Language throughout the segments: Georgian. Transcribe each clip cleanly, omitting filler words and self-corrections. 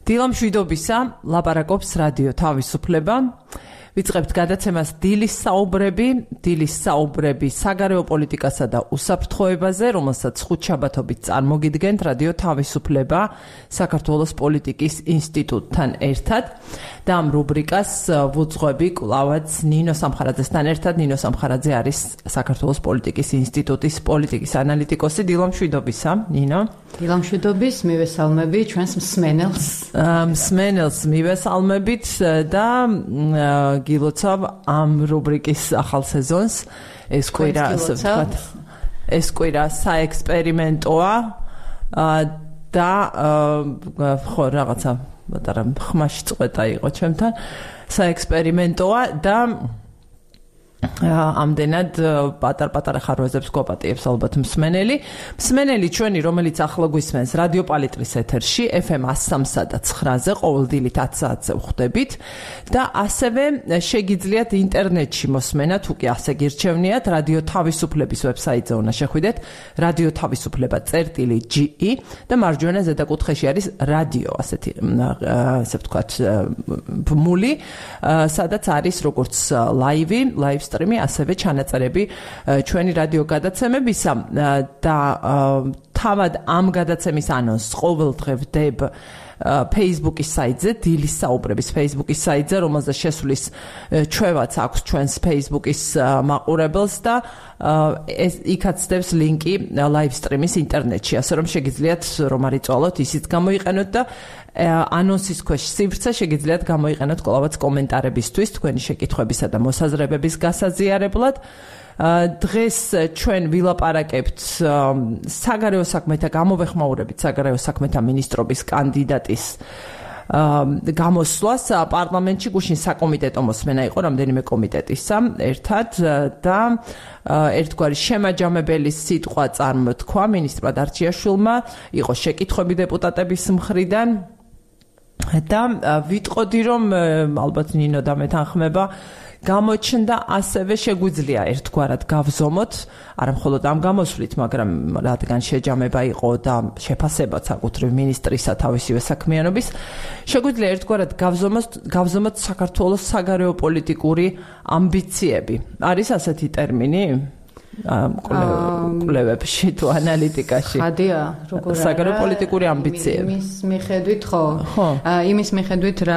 დილამშვიდობისა, ლაპარაკობს რადიო თავისუფლება. ვიწყებთ გადაცემას დილის საუბრები საგარეო პოლიტიკასა და უსაფრთხოებაზე, რომელსაც ხუთშაბათობით წარმოგიდგენთ რადიო თავისუფლება საქართველოს პოლიტიკის ინსტიტუტთან ერთად. და ამ რუბრიკას ვუძღვები კვლავაც ნინო სამხარაძესთან ერთად. ნინო სამხარაძე არის საქართველოს პოლიტიკის ინსტიტუტის პოლიტიკის ანალიტიკოსი. დილამშვიდობისა, ნინო. დილამშვიდობის, მივესალმები ჩვენს მსმენელს. მსმენელს მივესალმებით და გილოცავ ამ რუბრიკის ახალ სეზონს. ეს კვირა საექსპერიმენტოა და ხო რაღაცა მატარა ხმაში წყვეტა იყო ჩემთან. საექსპერიმენტოა და ამდენად პატარ-პატარა ხარვეზებს გვაპატიებს ალბათ მსმენელი ჩვენი, რომელიც ახლა გვისმენს რადიო პალიტრის ეთერში FM 103.9-ზე ყოველ დილით 10 საათზე ვხვდებით და ასევე შეგიძლიათ ინტერნეტში მოსმენა, თუ კი ასე გირჩევნიათ, რადიო თავისუფლების ვებსაიტზე უნდა შეხვიდეთ, რადიო თავისუფლება.ge და მარჯვენა ზედაკუთხეში არის რადიო, ასე ვთქვათ, ბმული, სადაც არის როგორც live სტრიმი, ასევე ჩანაწერები ჩვენი რადიო გადაცემებისა და თავად ამ გადაცემის ანონსს ყოველდღე ვდებ Facebook-ის საიტზე, დილის საუბრების Facebook-ის საიტზე, რომელზეც შესulis ჩვევაც აქვს ჩვენს Facebook-ის მაყურებელს და იქაც დევს ლინკი live stream-ის ინტერნეტში, ასე რომ შეგიძლიათ რომ არ იწვალოთ, ისიც გამოიყენოთ და ანონსის ქვეშ სივრცე შეგიძლიათ გამოიყენოთ კვლავაც კომენტარებისთვის, თქვენი შეკითხვებისა და მოსაზრებების გასაზიარებლად. დღეს ჩვენ ვილაპარაკებთ საგარეო საქმეთა გამოვეხმაურებით საგარეო საქმეთა ministrობის კანდიდატის გამოსვლას პარლამენტში. გუშინ საკომიტეტო მოსმენა იყო რამდენიმე კომიტეტისა ერთად და ერთგვარი შემაჯამებელი სიტყვა წარმოთქვა მინისტრმა დარჩიაშვილმა, იყო შეკითხვები დეპუტატების მხრიდან და ვიტყოდი რომ ალბათ ნინო და მე თანხმება გამოჩნდა ასევე შეგვიძლია ერთგვარად გავზომოთ, არა მხოლოდ ამ გამოსვლით, მაგრამ რადგან შეჯამება იყო და შეფასებაც საკუთრივ მინისტრისა თავისივე საქმიანობის, შეგვიძლია ერთგვარად გავზომოთ საქართველოს საგარეო პოლიტიკური ამბიციები. არის ასეთი ტერმინი კვლევებში თუ ანალიტიკაში? ხადია, როგორ არა? საგარეო პოლიტიკური ამბიციები. იმის მიხედვით იმის მიხედვით რა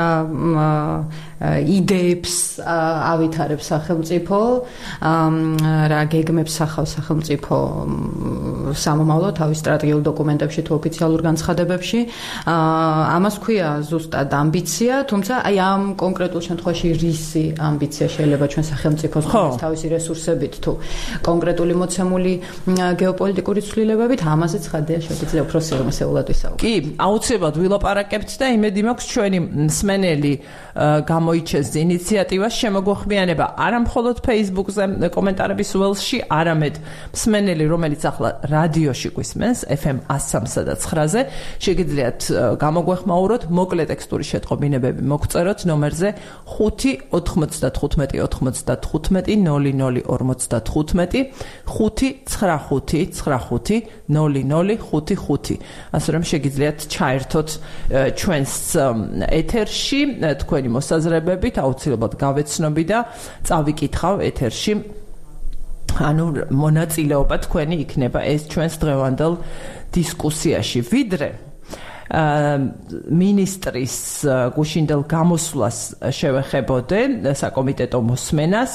იდეებს ავითარებს სახელმწიფო, რა გეგმებს ახავს სახელმწიფო სამომავლო თავის სტრატეგიულ დოკუმენტებში თუ ოფიციალურ განცხადებებში. ამას ქვია ზუსტად ამბიცია, თუმცა აი ამ კონკრეტულ შემთხვევაში რისი ამბიცია შეიძლება ჩვენ სახელმწიფოს გქონდეს თავისი რესურსებით თუ კონკრეტული მოცემული გეოპოლიტიკური ცვლილებებით, ამაზეც ხადია შეგვიძლია უფრო სერიოზულად ვისაუბროთ. კი, აუცილებლად ვილაპარაკებთ და იმედი მაქვს ჩვენი მსმენელი გამოიჩენს ინიციატივას შემოგვეხმიანება არა მხოლოდ Facebook-ზე კომენტარების ველში, არამედ მსმენელი, რომელიც ახლა რადიოში გვისმენს FM 103.9-ზე, შეგიძლიათ გამოგვეხმაუროთ, მოკლე ტექსტური შეტყობინებები მოგწეროთ ნომერზე 595 95 00 55 595-95-0055. ასე რომ შეგიძლიათ ჩაერთოთ ჩვენს ეთერში თქვენი მოსაზრებებით, აუცილებლად გავეცნობი და წავიკითხავ ეთერში. ანუ მონაწილეობა თქვენი იქნება ეს ჩვენს დღევანდელ დისკუსიაში. ვიდრე მინისტრის გუშინდელ გამოსვლას შევეხებოდე საკომიტეტო მოსმენას,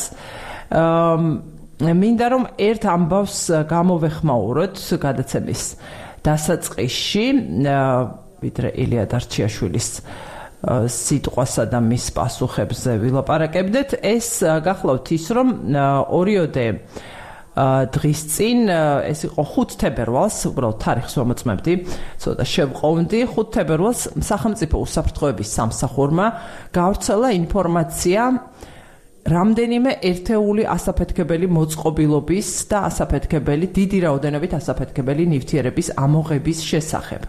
მინდა რომ ერთ ამბავს გამოვეხმაუროთ გადაცემის დასაწყისში, ვიდრე ილია დარჩიაშვილის სიტყვასა და მის პასუხებზე ვილაპარაკებდეთ. ეს გახლავთ ის, რომ ორიოდე დღის წინ, ეს იყო 5 თებერვალს, უბრალოდ თარიღს ვამოწმებდი, ცოტა შევყოვდი, 5 თებერვალს სახელმწიფო უსაფრთხოების სამსახურმა გავრცელა ინფორმაცია რამდენიმე ერთეული ასაფეთქებელი მოწყობილობის და დიდი რაოდენობით ასაფეთქებელი ნივთიერების ამოღების შესახებ.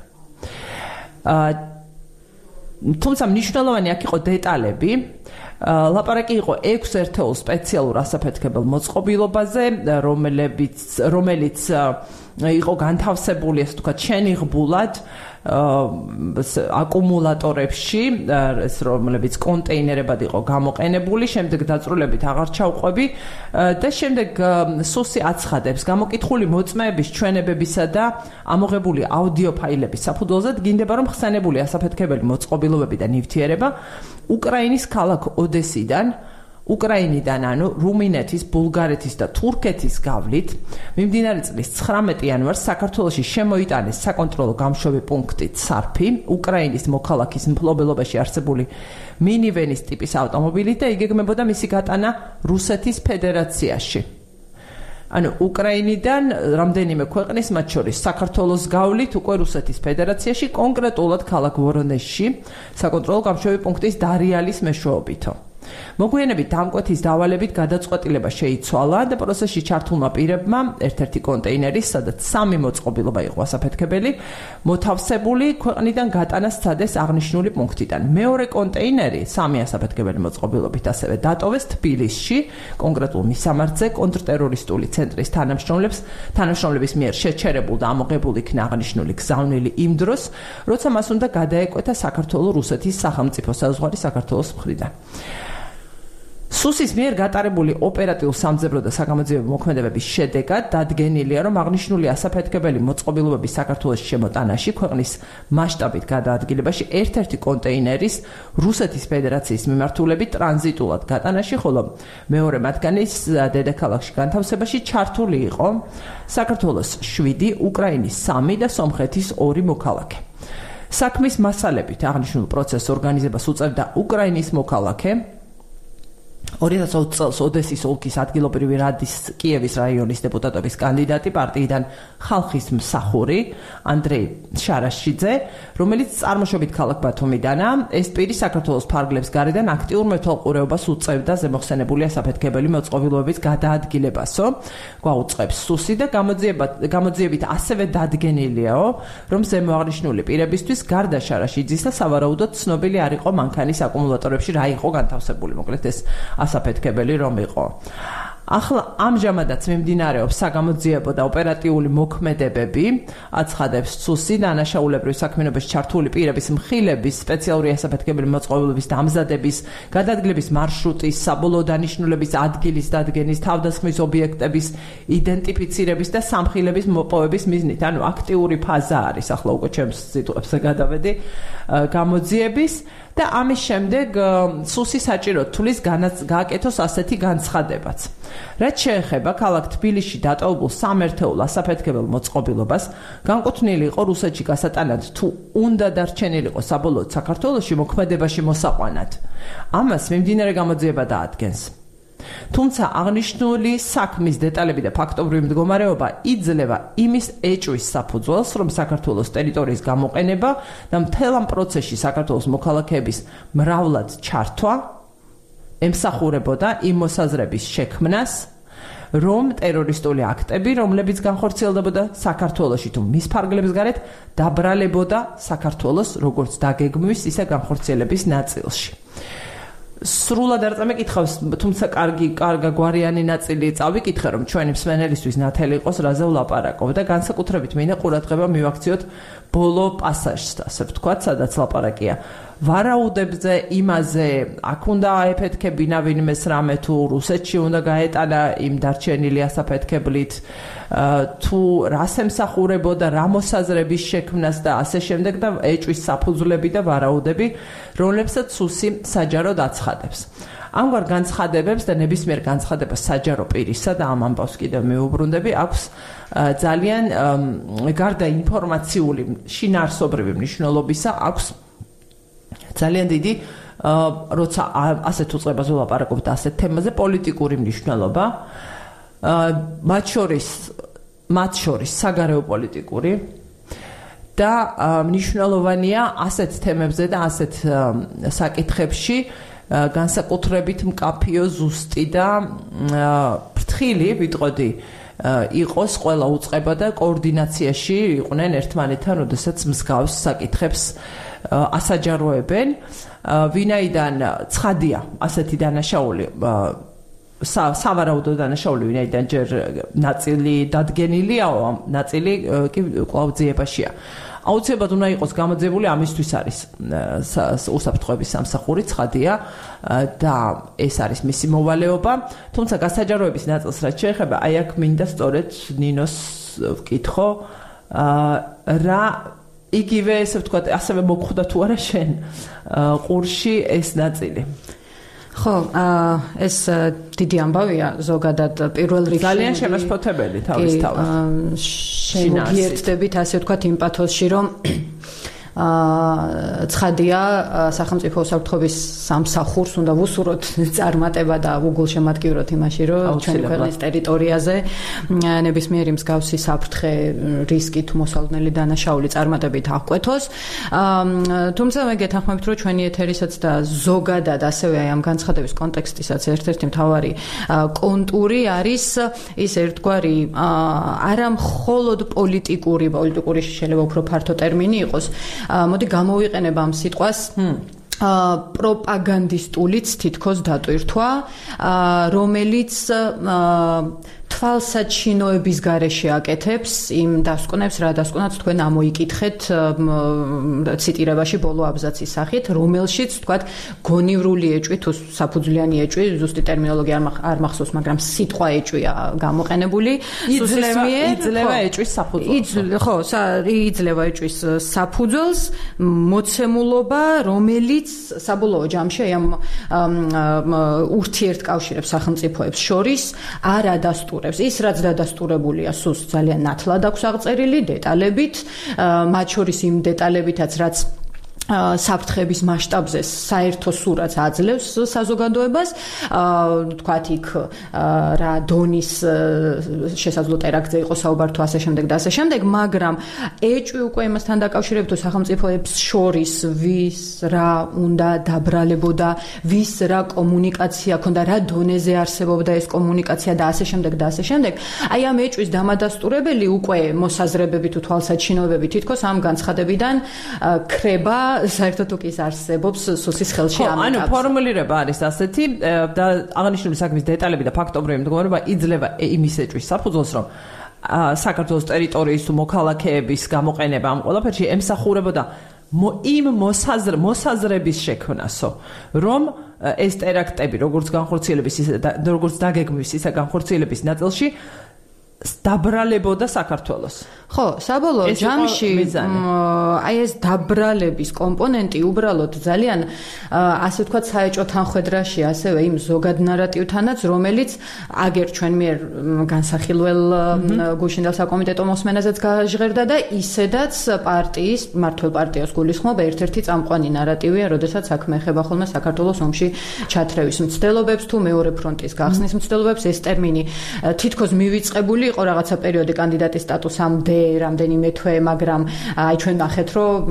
თუმცა მნიშვნელოვანი აქ იყო დეტალები. ლაპარაკი იყო 6 ერთეულ სპეციალურ ასაფეთქებელ მოწყობილობაზე, რომელიც იყო განთავსებული, ასე ვთქვათ, შენიღბულად აკუმულატორებში, ეს რომლებიც კონტეინერებად იყო გამოყენებული, შემდეგ დაწვრილებით აღარ ჩავყვები და შემდეგ სუსი აცხადებს გამოკითხული მოწმეების ჩვენებებისა და ამოღებული აუდიო ფაილების საფუძველზე დგინდება, რომ ხსენებული ასაფეთქებელი მოწყობილობები და ნივთიერება უკრაინის ქალაქ ოდესიდან უკრაინიდან, ანუ რუმინეთის, ბულგარეთის და თურქეთის გავლით მიმდინარე წლის 19 იანვარს საქართველოში შემოიტანეს საკონტროლო გამშვები პუნქტი ცარფი უკრაინის მოქალაქის მფლობელობაში არსებული მინივენის ტიპის ავტომობილით და იგეგმებოდა მისი გატანა რუსეთის ფედერაციაში. ანუ უკრაინიდან რამდენიმე ქვეყნის, მათ შორის საქართველოს გავლით უკვე რუსეთის ფედერაციაში, კონკრეტულად ქალაქ ვორონეჟში საკონტროლო გამშვები პუნქტის დარიალის მეშვეობითო. მოგვიანებით დამკვეთის დავალებით გადაწყვეტილება შეიცვალა და პროცესში ჩართულმა პირებმა ერთ-ერთი კონტეინერის, სადაც 3 მოწყობილობა იყო ასაფეთქებელი, მოთავსებული ქვეყნიდან გატანა სცადეს აღნიშნული პუნქტიდან. მეორე კონტეინერი 3 ასაფეთქებელი მოწყობილობით ასევე დატოვეს თბილისში, კონკრეტულ მისამართზე კონტრტერორისტული ცენტრის თანამშრომლების მიერ შეჩერებულ და ამოღებულ იქნა აღნიშნული გზავნილი იმ დროს, როცა მას უნდა გადაეკვეთა საქართველო-რუსეთის სახელმწიფო საზღვარი საქართველოს მხრიდან. სუსის მიერ გატარებული ოპერატიულ-სამძებრო და საგამოძიებო მოქმედებების შედეგად დადგენილია, რომ აღნიშნული ასაფეთქებელი მოწყობილობების საქართველოს შემოტანაში ქვეყნის მასშტაბით გადაადგილებაში ერთ-ერთი კონტეინერის რუსეთის ფედერაციის მიმართულებით ტრანზიტულად გატანაში, ხოლო მეორე მათგანის დედაქალაქში განთავსებაში ჩართული იყო საქართველოს 7, უკრაინის 3 და სომხეთის 2 მოქალაქე. საქმის მასალებით აღნიშნულ პროცესს ორგანიზებას უწევდა უკრაინის მოქალაქე 2020 წელს ოდესის ოლქის ადგილობრივი რადის კიევის რაიონის დეპუტატობის კანდიდატი პარტიიდან ხალხის მსახური ანდრეი შარაშიძე, რომელიც წარმოშობით ქალაქ ბათუმიდანა, ეს პირი საქართველოს ფარგლებს გარედან აქტიურ მეთვალყურეობას უწევდა ზემოხსენებული ასაფეთქებელი მოწყობილობების გადაადგილებასო, გვაუწყებს სუსი და გამოძიებით ასევე დადგენილიაო, რომ ზემოაღნიშნული პირებისთვის გარდა შარაშიძისა სავარაუდოდ ცნობილი არ იყო მანქანის აკუმულატორებში რა იყო განთავსებული, მოკლედ ეს ასაფეთქებელი რომ იყო. ახლა ამჟამადაც მიმდინარეობს საგამოძიებო და ოპერატიული მოქმედებები, აცხადებს სუსი დანაშაულებრივი საქმიანობაში ჩართული პირების მხილების, სპეციალური ასაფეთქებელი მოწყობილობის დამზადების, გადადგილების მარშრუტის, საბოლოო დანიშნულების ადგილის დადგენის, თავდასხმის ობიექტების იდენტიფიცირების და სამხილების მოპოვების მიზნით. ანუ აქტიური ფაზა არის, ახლა უკვე ჩემს სიტყვებზე გადავედი, გამოძიების და ამის შემდეგ სუსი საჭირო თulis გააკეთოს ასეთი განცხადებაც. რაც შეეხება ქალაქ თბილისში დატოვებულ სამერთეულ ასაფეთქებელ მოწყობილობას, განკუთვნილი იყო რუსეთში გასატანად თუ უნდა დარჩენილიყო საბოლოოდ საქართველოში მოქმედებაში მოსაყვანად. ამას მიმდინარე გამოძიება დაადგენს. თუმცა აღნიშნული საქმის დეტალები და ფაქტობრივი მდგომარეობა იძლევა იმის ეჭვის საფუძველს, რომ საქართველოს ტერიტორიის გამოყენება და მთელ ამ პროცესში საქართველოს მოქალაქეების მრავლად ჩართვა ემსახურებოდა იმ მოსაზრების შექმნას, რომ ტერორისტული აქტები, რომლებიც განხორციელდებოდა საქართველოში თუ მის ფარგლებს გარეთ, დაბრალებოდა საქართველოს როგორც დაგეგმვის, ისე განხორციელების ნაწილში. სრულად არ წამეკითხავს, თუმცა კარგგვარიანი ნაწილი წავიკითხე, რომ ჩვენი მსმენელისთვის ნათელი იყოს, რაზე ვლაპარაკობ და განსაკუთრებით მინდა ყურადღება მივაქციოთ ბოლო პასაჟს, ასე ვთქვათ, სადაც ლაპარაკია ვარაუდებზე, იმაზე, აქ უნდა აეფეთქებინა ვინმეს რამე თუ რუსეთში უნდა გაეტანა იმ დარჩენილი ასაფეთქებლით, თუ რას ემსახურებოდა, რა მოსაზრების შექმნას და ასე შემდეგ და ეჭვის საფუძვლები და ვარაუდები, რომლებსაც სუსი საჯაროდ აცხადებს. ამგვარ განცხადებებს და ნებისმიერ განცხადებას საჯარო პირისა და ამ ამბავს კიდევ მეუბრუნდები, აქვს ძალიან გარდა ინფორმაციული შინაარსობრივი მნიშვნელობისა, აქვს ძალიან დიდი, როცა ასეთ უწყებაზე ვლაპარაკობთ ასეთ თემაზე, პოლიტიკური მნიშვნელობა, მათ შორის საგარეო პოლიტიკური და მნიშვნელოვანია ასეთ თემებზე და ასეთ საკითხებში განსაკუთრებით მკაფიო, ზუსტი და ფრთხილი, ვიტყოდი, იყოს ყველა უწყება და კოორდინაციაში იყვნენ ერთმანეთთან, როდესაც მსგავს საკითხებს ასაჯაროებენ, ვინაიდან ცხადია ასეთი დანაშაული სავარაუდო დანაშაული, ვინაიდან ჯერ ნაწილი დადგენილია, ნაწილი კი კვლავ ძიებაშია. აუცილებლად უნდა იყოს გამოძიებული ამისთვის არის უსაფრთხოების სამსახური ცხადია და ეს არის მისი მოვალეობა, თუმცა გასაჯაროების ნაწილს რაც შეეხება, აი აქ მინდა სწორედ ნინოს ვკითხო, რა იგივე ესე ვთქვათ, ასევე მოგხვდა თუ არა შენ ყურში ეს ნაწილი? ხო, ეს დიდი ამბავია ზოგადად პირველ რიგში ძალიან შემაშფოთებელი თავისთავად. შემოგიერთდებით ასე ვთქვათ იმ პათოსში, რომ ცხადია სახელმწიფო უსაფრთხოების სამსახურს უნდა ვუსურვოთ წარმატება და უგულშემატკივროთ იმაში, რომ ჩვენი ქვეყნის ტერიტორიაზე ნებისმიერი მსგავსი საფრთხე, რისკით მოსალოდნელი დანაშაული წარმატებით აღკვეთოს. თუმცა მე გეთანხმებით, რომ ჩვენი ეთერისაც და ზოგადად ასევე ამ განცხადების კონტექსტისაც ერთ-ერთი მთავარი კონტური არის ის ერთგვარი არა მხოლოდ პოლიტიკური შეიძლება უფრო ფართო ტერმინი იყოს. მოდი გამოვიყენებ ამ სიტყვას პროპაგანდისტულიც თითქოს დატვირთვა, რომელიც თვალსაჩინოების გარეშე აკეთებს იმ დასკვნებს, რა დასკვნაც თქვენ ამოიკითხეთ ციტირებაში ბოლო აბზაცის სახით, რომელშიც თქვათ გონივრული ეჭვი თუ საფუძვლიანი ეჭვი, ზუსტი ტერმინოლოგია არ მახსოვს, მაგრამ სიტყვა ეჭვია გამოყენებული. იძლევა ეჭვის საფუძველს. ხო, იძლევა ეჭვის საფუძველს, მოცემულობა, რომელიც საბოლოო ჯამში ამ ურთიერთკავშირებს სახელმწიფოებს შორის არ ადასტურებს. ის რაც დადასტურებულია სუსტ ძალიან ნათლად აქვს აღწერილი დეტალებით, მათ შორის იმ დეტალებითაც რაც საფრთხების მასშტაბზე საერთო სურათს აძლევს საზოგადოებას, თქვათ იქ რა დონის შესაძლო ტერაქტზე იყო საუბარი თუ ასე შემდეგ და ასე შემდეგ, მაგრამ ეჭვი უკვე იმასთან დაკავშირებით, თუ სახელმწიფოებს შორის ვის რა უნდა დაბრალებოდა, ვის რა კომუნიკაცია ქონდა, რა დონეზე არსებობდა ეს კომუნიკაცია და ასე შემდეგ და ასე შემდეგ. აი ამ ეჭვის დამადასტურებელი უკვე მოსაზრებები თუ თვალსაჩინოებები თითქოს ამ განცხადებიდან ქრება საერთოდ თუ კი არსებობს სუსის ხელში ამ ანუ ფორმულირება არის ასეთი და აღნიშნული საქმის დეტალები და ფაქტობრივი მდგომარეობა იძლევა იმის ეჭვის საფუძველს, რომ საქართველოს ტერიტორიის თუ მოქალაქეების გამოყენება ამ ყველაფერში ემსახურებოდა იმ მოსაზრების შექმნასო, რომ ეს ტერაქტები როგორც განხორციელების როგორც დაგეგმვის ისე განხორციელების ნაწილში დაბრალებოდა საქართველოს. ხო, საბოლოო ჯამში აი ეს დაბრალების კომპონენტი უბრალოდ ძალიან ასე ვთქვათ საეჭვო თანხმედრაში ასევე იმ ზოგად ნარატივთანაც, რომელიც აგერ ჩვენ მიერ განსახილველ გუშინდელ საკომიტეტო მოსმენაზეც გაჟღერდა და ისედაც პარტიის, მართლ პარტიას გულისხმობ ერთ-ერთი წამყვანი ნარატივია, როდესაც საქმე ეხება ხოლმე საქართველოს ომში ჩათრევის მცდელობებს თუ მეორე ფრონტის გახსნის მცდელობებს. ეს ტერმინი თითქოს მივიწყებული იყო რაღაცა პერიოდი კანდიდატის სტატუსამდე რამდენიმე თვე, მაგრამ აი ჩვენ ნახეთ, რომ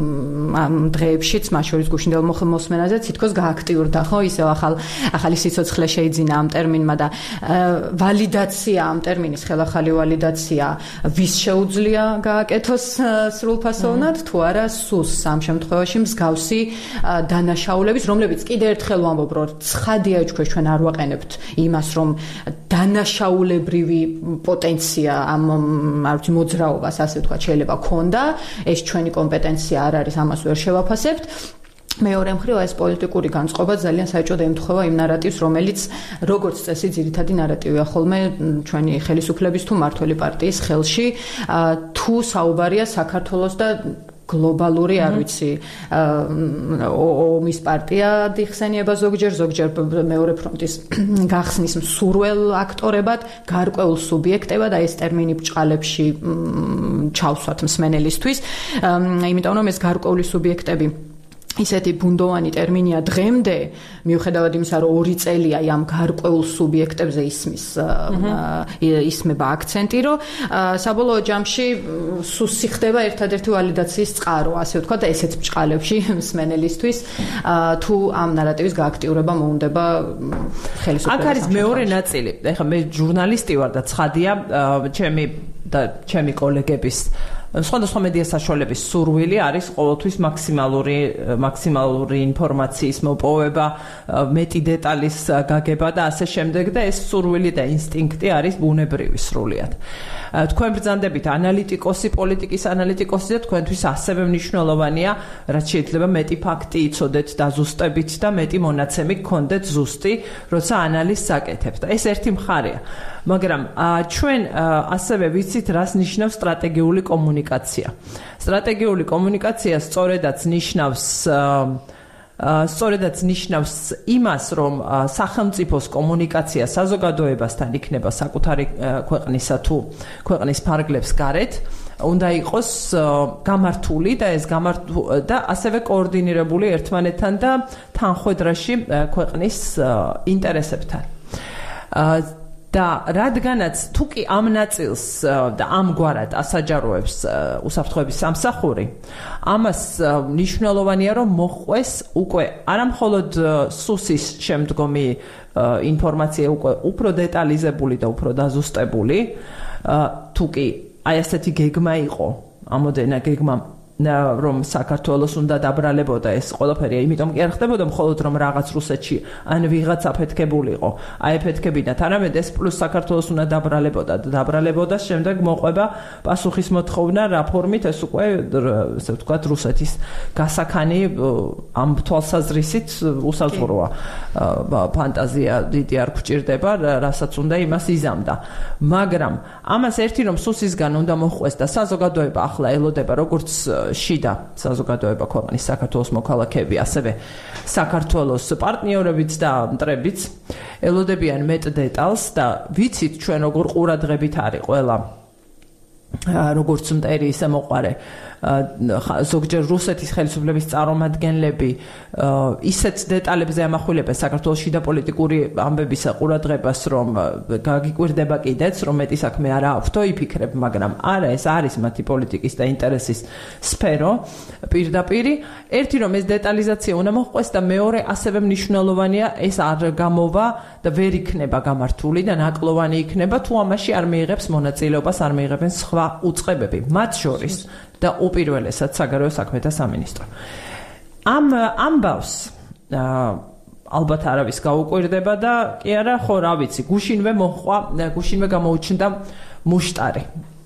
ამ დღეებშიც მათ შორის გუშინდელ მოსმენაზე თითქოს გააქტიურდა, ხო, ისევ ახალი სიცოცხლე შეიძინა ამ ტერმინმა და ვალიდაცია ამ ტერმინის ხელახალი ვალიდაცია ვის შეუძლია გააკეთოს სრულფასოვნად თუ არა სუსს ამ შემთხვევაში მსგავსი დანაშაულების, რომლებიც კიდევ ერთხელ ვამბობ, რომ ცხადია ჩვენ არ ვაყენებთ იმას, რომ დანაშაულებრივი პოტენცია ამ არ ვიცი მოძრაობას ასე ვთქვათ შეიძლება ქონდა, ეს ჩვენი კომპეტენცია არ არის, ამას ვერ შევაფასებთ. მეორე მხრივ ეს პოლიტიკური განწყობა ძალიან საჭირო ემთხვევა იმ ნარატივს, რომელიც როგორც წესი ძირითადი ნარატივია ხოლმე ჩვენი ხელისუფლების თუ მმართველი პარტიის ხელში, თუ საუბარია საქართველოს და გლობალური, არ ვიცი, ომის პარტია დიხსენიება ზოგჯერ მეორე ფრონტის გახსნის მსურველ აქტორებად, გარკვეულ სუბიექტებად, და ეს ტერმინი ბჭყალებში ჩავსვათ მსმენელისთვის, იმიტომ რომ ეს გარკვეული სუბიექტები ისეთი ბუნდოვანი ტერმინია დღემდე, მიუხედავად იმისა, რომ 2 წელია ამ გარკვეულ სუბიექტებზე ისმება აქცენტი, რომ საბოლოო ჯამში სუსი ხდება ერთადერთი ვალიდაციის წყარო, ასე ვთქვათ, და ესეც ბჭყალებში მსმენელისთვის, თუ ამ ნარატივის გააქტიურება მოუნდება ხელისუფლებას. აქ არის მეორე ნაწილი. ეხლა მე ჟურნალისტი ვარ და ცხადია, ჩემი კოლეგების სხვადასხვა მედია საშუალების სურვილი არის ყოველთვის მაქსიმალური ინფორმაციის მოპოვება, მეტი დეტალის გაგება და ასე შემდეგ და ეს სურვილი და ინსტინქტი არის ბუნებრივი სრულიად. თქვენ ბრძანდებით ანალიტიკოსი, პოლიტიკის ანალიტიკოსი და თქვენთვის ასევე მნიშვნელოვანია, რაც შეიძლება მეტი ფაქტი იცოდეთ დაზუსტებით და მეტი მონაცემი გქონდეთ ზუსტი, როცა ანალიზს აკეთებთ. ეს ერთი მხარეა. მაგრამ ჩვენ ასევე ვიცით, რას ნიშნავს სტრატეგიული კომუნიკაცია. სტრატეგიული კომუნიკაცია სწორედაც ნიშნავს იმას, რომ სახელმწიფოს კომუნიკაცია საზოგადოებასთან იქნება საკუთარი ქვეყნისა თუ ქვეყნის ფარგლებს გარეთ, უნდა იყოს გამართული და და ასევე კოორდინირებული ერთმანეთთან და თანხვედრაში ქვეყნის ინტერესებთან. და რადგანაც თუ კი ამ ნაწილს და ამგვარად ასაჯაროებს უსაფრთხოების სამსახური, ამას მნიშვნელოვანია, რომ მოჰყვეს უკვე არამხოლოდ სუსის შემდგომი ინფორმაცია, უკვე უფრო დეტალიზებული და უფრო დაზუსტებული, თუ კი აი ასეთი გეგმა იყო, ამოდენა გეგმა რომ საქართველოს უნდა დაბრალებოდა ეს ყველაფერი, იმიტომ კი არ ხდებოდა მხოლოდ რომ რაღაც რუსეთში ან ვიღაც აფეთქებულიყო, აეფეთქებინათ, არამედ ეს პლუს საქართველოს უნდა დაბრალებოდა და დაბრალებოდა შემდეგ მოყვება პასუხის მოთხოვნა რა ფორმით, ეს უკვე ესე ვთქვათ რუსეთის გასაქანი ამ თვალსაზრისით უსაზღვროა, ფანტაზია დიდი არ გვჭირდება, რასაც უნდა იმას იზამდა. მაგრამ ამას ერთი რომ სუსისგან უნდა მოჰყვეს და საზოგადოება ახლა ელოდება როგორც შიდა საზოგადოება ქვეყნის საქართველოს მოქალაქეები, ასევე საქართველოს პარტნიორებიც და მტრებიც ელოდებიან მეტ დეტალს და ვიცით ჩვენ როგორ ყურადღებით არის ყველა როგორც მტერი ისე მოყარე ზოგჯერ რუსეთის ხელისუფლების წარმომადგენლები ისეთ დეტალებზე ამახვილებენ საქართველოს შიდა პოლიტიკური ამბების ყურადღებას, რომ გაგიკვირდება კიდეც, რომ მეტი საქმე არა აქვთო იფიქრებ, მაგრამ არა, ეს არის მათი პოლიტიკის და ინტერესის სფერო პირდაპირ. ერთი რომ ეს დეტალიზაცია უნდა მოჰყვეს და მეორე ასევე მნიშვნელოვანია, ეს არ გამოვა და ვერ იქნება გამართული და ნაკლოვანი იქნება, თუ ამაში არ მიიღებს მონაწილეობას, არ მიიღებენ სხვა უწყებები, მათ შორის და უპირველესად საგარეო საქმეთა სამინისტრო. ამ ამბავს ალბათ არავის გაუკვირდება და კი არა, ხო, რა ვიცი, გუშინვე გამოუჩნდა მუშტარი.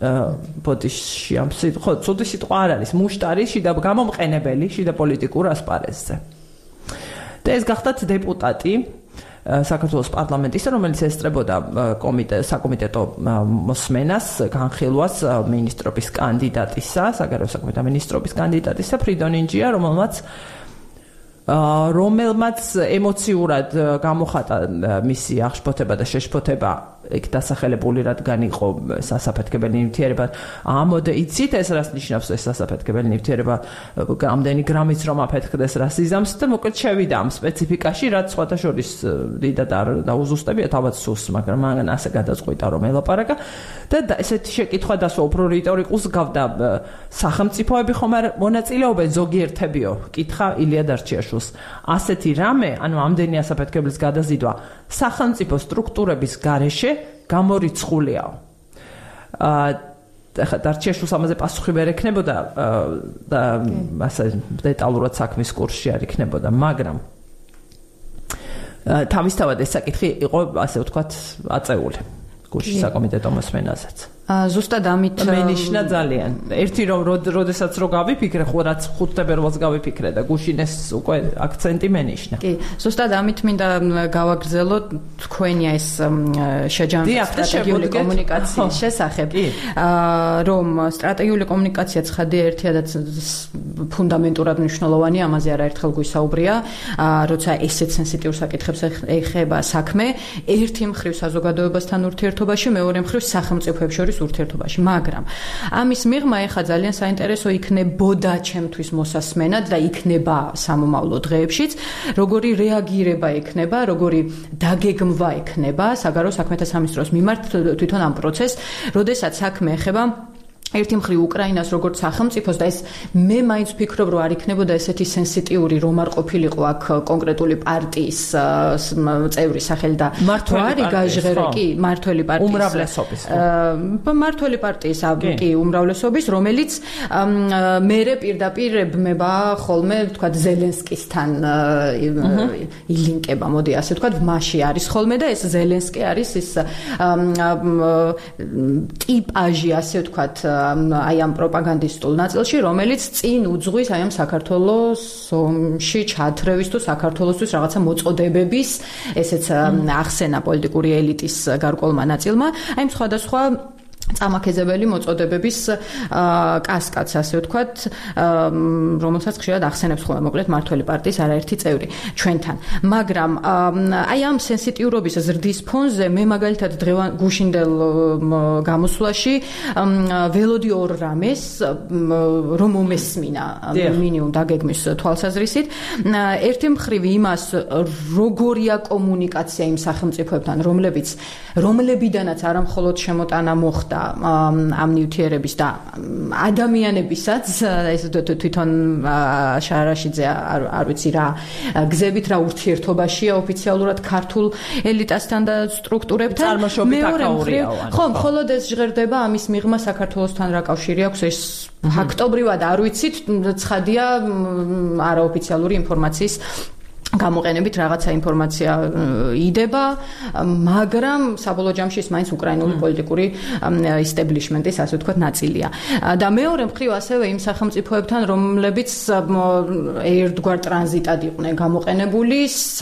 ბოდიში ამ ხო, ცუდი სიტყვა არ არის, მუშტარი შიდა გამომყენებელი შიდა პოლიტიკურ ასპარეზზე. და ეს გახდათ დეპუტატი საქართველოს პარლამენტის, რომელიც ესწრებოდა საკომიტეტო მოსმენას, განხილვას მინისტრობის კანდიდატისა, საგარეო საქმეთა მინისტრობის კანდიდატისა ფრიდონ ინჯია, რომელმაც ემოციურად გამოხატა მისი აღშფოთება და შეშფოთება იქ დასახელებული, რადგან იყო სასაფეთქებელი ნივთიერება. ამოდე იცით ეს რას ნიშნავს ეს სასაფეთქებელი ნივთიერება, ამდენი გრამიც რომ აფეთქდეს რას იზამს და მოკლედ შევიდა ამ სპეციფიკაში, რაც სხვათა შორის დიდად არ დაუზუსტებია თავად სულს, მაგრამ მან ასე გადაწყვიტა რომ ელაპარაკა და ესეთი შეკითხვა დასვა უფრო რიტორიკულს გავდა სახელმწიფოები ხომ არ მონაწილეობენ ზოგიერთებიო, კითხა ილია დარჩიაშვილს. ასეთი რამე, ანუ ამდენი ასაფეთქებლის გადაზიდვა სახელმწიფო სტრუქტურების გარეშე გამორიცხულიაო. დარჩიაშვილს ამაზე პასუხი ვერ ექნებოდა და ასე დეტალურად საქმის კურსში არ იქნებოდა, მაგრამ თავისთავად ეს საკითხი იყო, ასე ვთქვათ, აწეული გუშინ საკომიტეტო მოსმენაზეც. ზუსტად ამით მენიშნა ძალიან. ერთი რომ როდესაც რო გავიფიქრე, რაც 5 თებერვალს გავიფიქრე და გუშინ ეს უკვე აქცენტი მენიშნა. კი, ზუსტად ამით მინდა გავაგრძელოთ თქვენი ეს შეჯამება სტრატეგიული კომუნიკაციის შესახებ, რომ სტრატეგიული კომუნიკაცია ცხადია ერთადაც ფუნდამენტურად მნიშვნელოვანია, ამაზე არაერთხელ გვისაუბრია, როცა ესეთ სენსიტიურ საკითხებს ეხება საქმე, ერთი მხრივ საზოგადოებასთან ურთიერთობაში, მეორე მხრივ სახელმწიფოებს შორის ურთიერთობაში, მაგრამ ამის მიღმა ეხა ძალიან საინტერესო იქნებოდა ჩემთვის მოსასმენად და იქნება სამომავლო დღეებშიც, როგორი რეაგირება იქნება, როგორი დაგეგმვა იქნება საგარეო საქმეთა სამინისტროს მიმართ თვითონ ამ პროცესს, როდესაც საქმე ეხება ერთი მხრივ უკრაინას როგორც სახელმწიფოს და ეს მე მაინც ვფიქრობ რომ არ იქნებოდა ესეთი სენსიტიური რომ არ ყოფილიყო აქ კონკრეტული პარტიის წევრი სახელი და მართველი გაჟღერე კი მართველი პარტიის უმრავლესობის მართველი პარტიის კი უმრავლესობის რომელიც მერე პირდაპირ ებმება ხოლმე თქვა ზელენსკისთან ილინკება მოდი ასე თქვა მასში არის ხოლმე და ეს ზელენსკი არის ის ტიპაჟი ასე თქვა აი ამ პროპაგანდისტულ ნაწილში, რომელიც წინ უძღვის აი ამ საქართველოს ომში ჩათრევის თუ საქართველოსთვის რაღაცა მოწოდებების, ესეც ახსენა პოლიტიკური ელიტის გარკვეულმა ნაწილმა, აი სხვადასხვა წამაქეზებელი მოწოდებების კასკადს ასე ვთქვათ, რომელსაც ხშირად ახსენებს ხოლმე მოკლედ მართველი პარტიის არაერთი წევრი ჩვენთან. მაგრამ აი ამ სენსიტიურობის ზრდის ფონზე მე მაგალითად გუშინდელ გამოსვლაში ველოდი ორ რამეს რომ მომესმინა მინიმუმ დაგეგმვის თვალსაზრისით. ერთი მხრივ იმას როგორია კომუნიკაცია იმ სახელმწიფოებთან, რომლებიდანაც არამხოლოდ შემოტანა მოხდა ამ ნივთიერების და ადამიანებისაც ეს თვითონ შარაშიძე არ ვიცი რა გზებით რა ურთიერთობაშია ოფიციალურად ქართულ ელიტასთან და სტრუქტურებთან წარმოშობით აკაურია ხო მხოლოდ ეს ჟღერდება ამის მიღმა საქართველოსთან რა კავშირი აქვს ეს ფაქტობრივად არ ვიცით ცხადია არაოფიციალური ინფორმაციის გამოყენებით რაღაცა ინფორმაცია იდება, მაგრამ საბოლოო ჯამში ის მაინც უკრაინული პოლიტიკური ისტებლიშმენტის ასე ვთქვათ ნაწილია. და მეორე მხრივ ასევე იმ სახელმწიფოებთან, რომლებიც ერთგვარ ტრანზიტად იყვნენ გამოყენებული,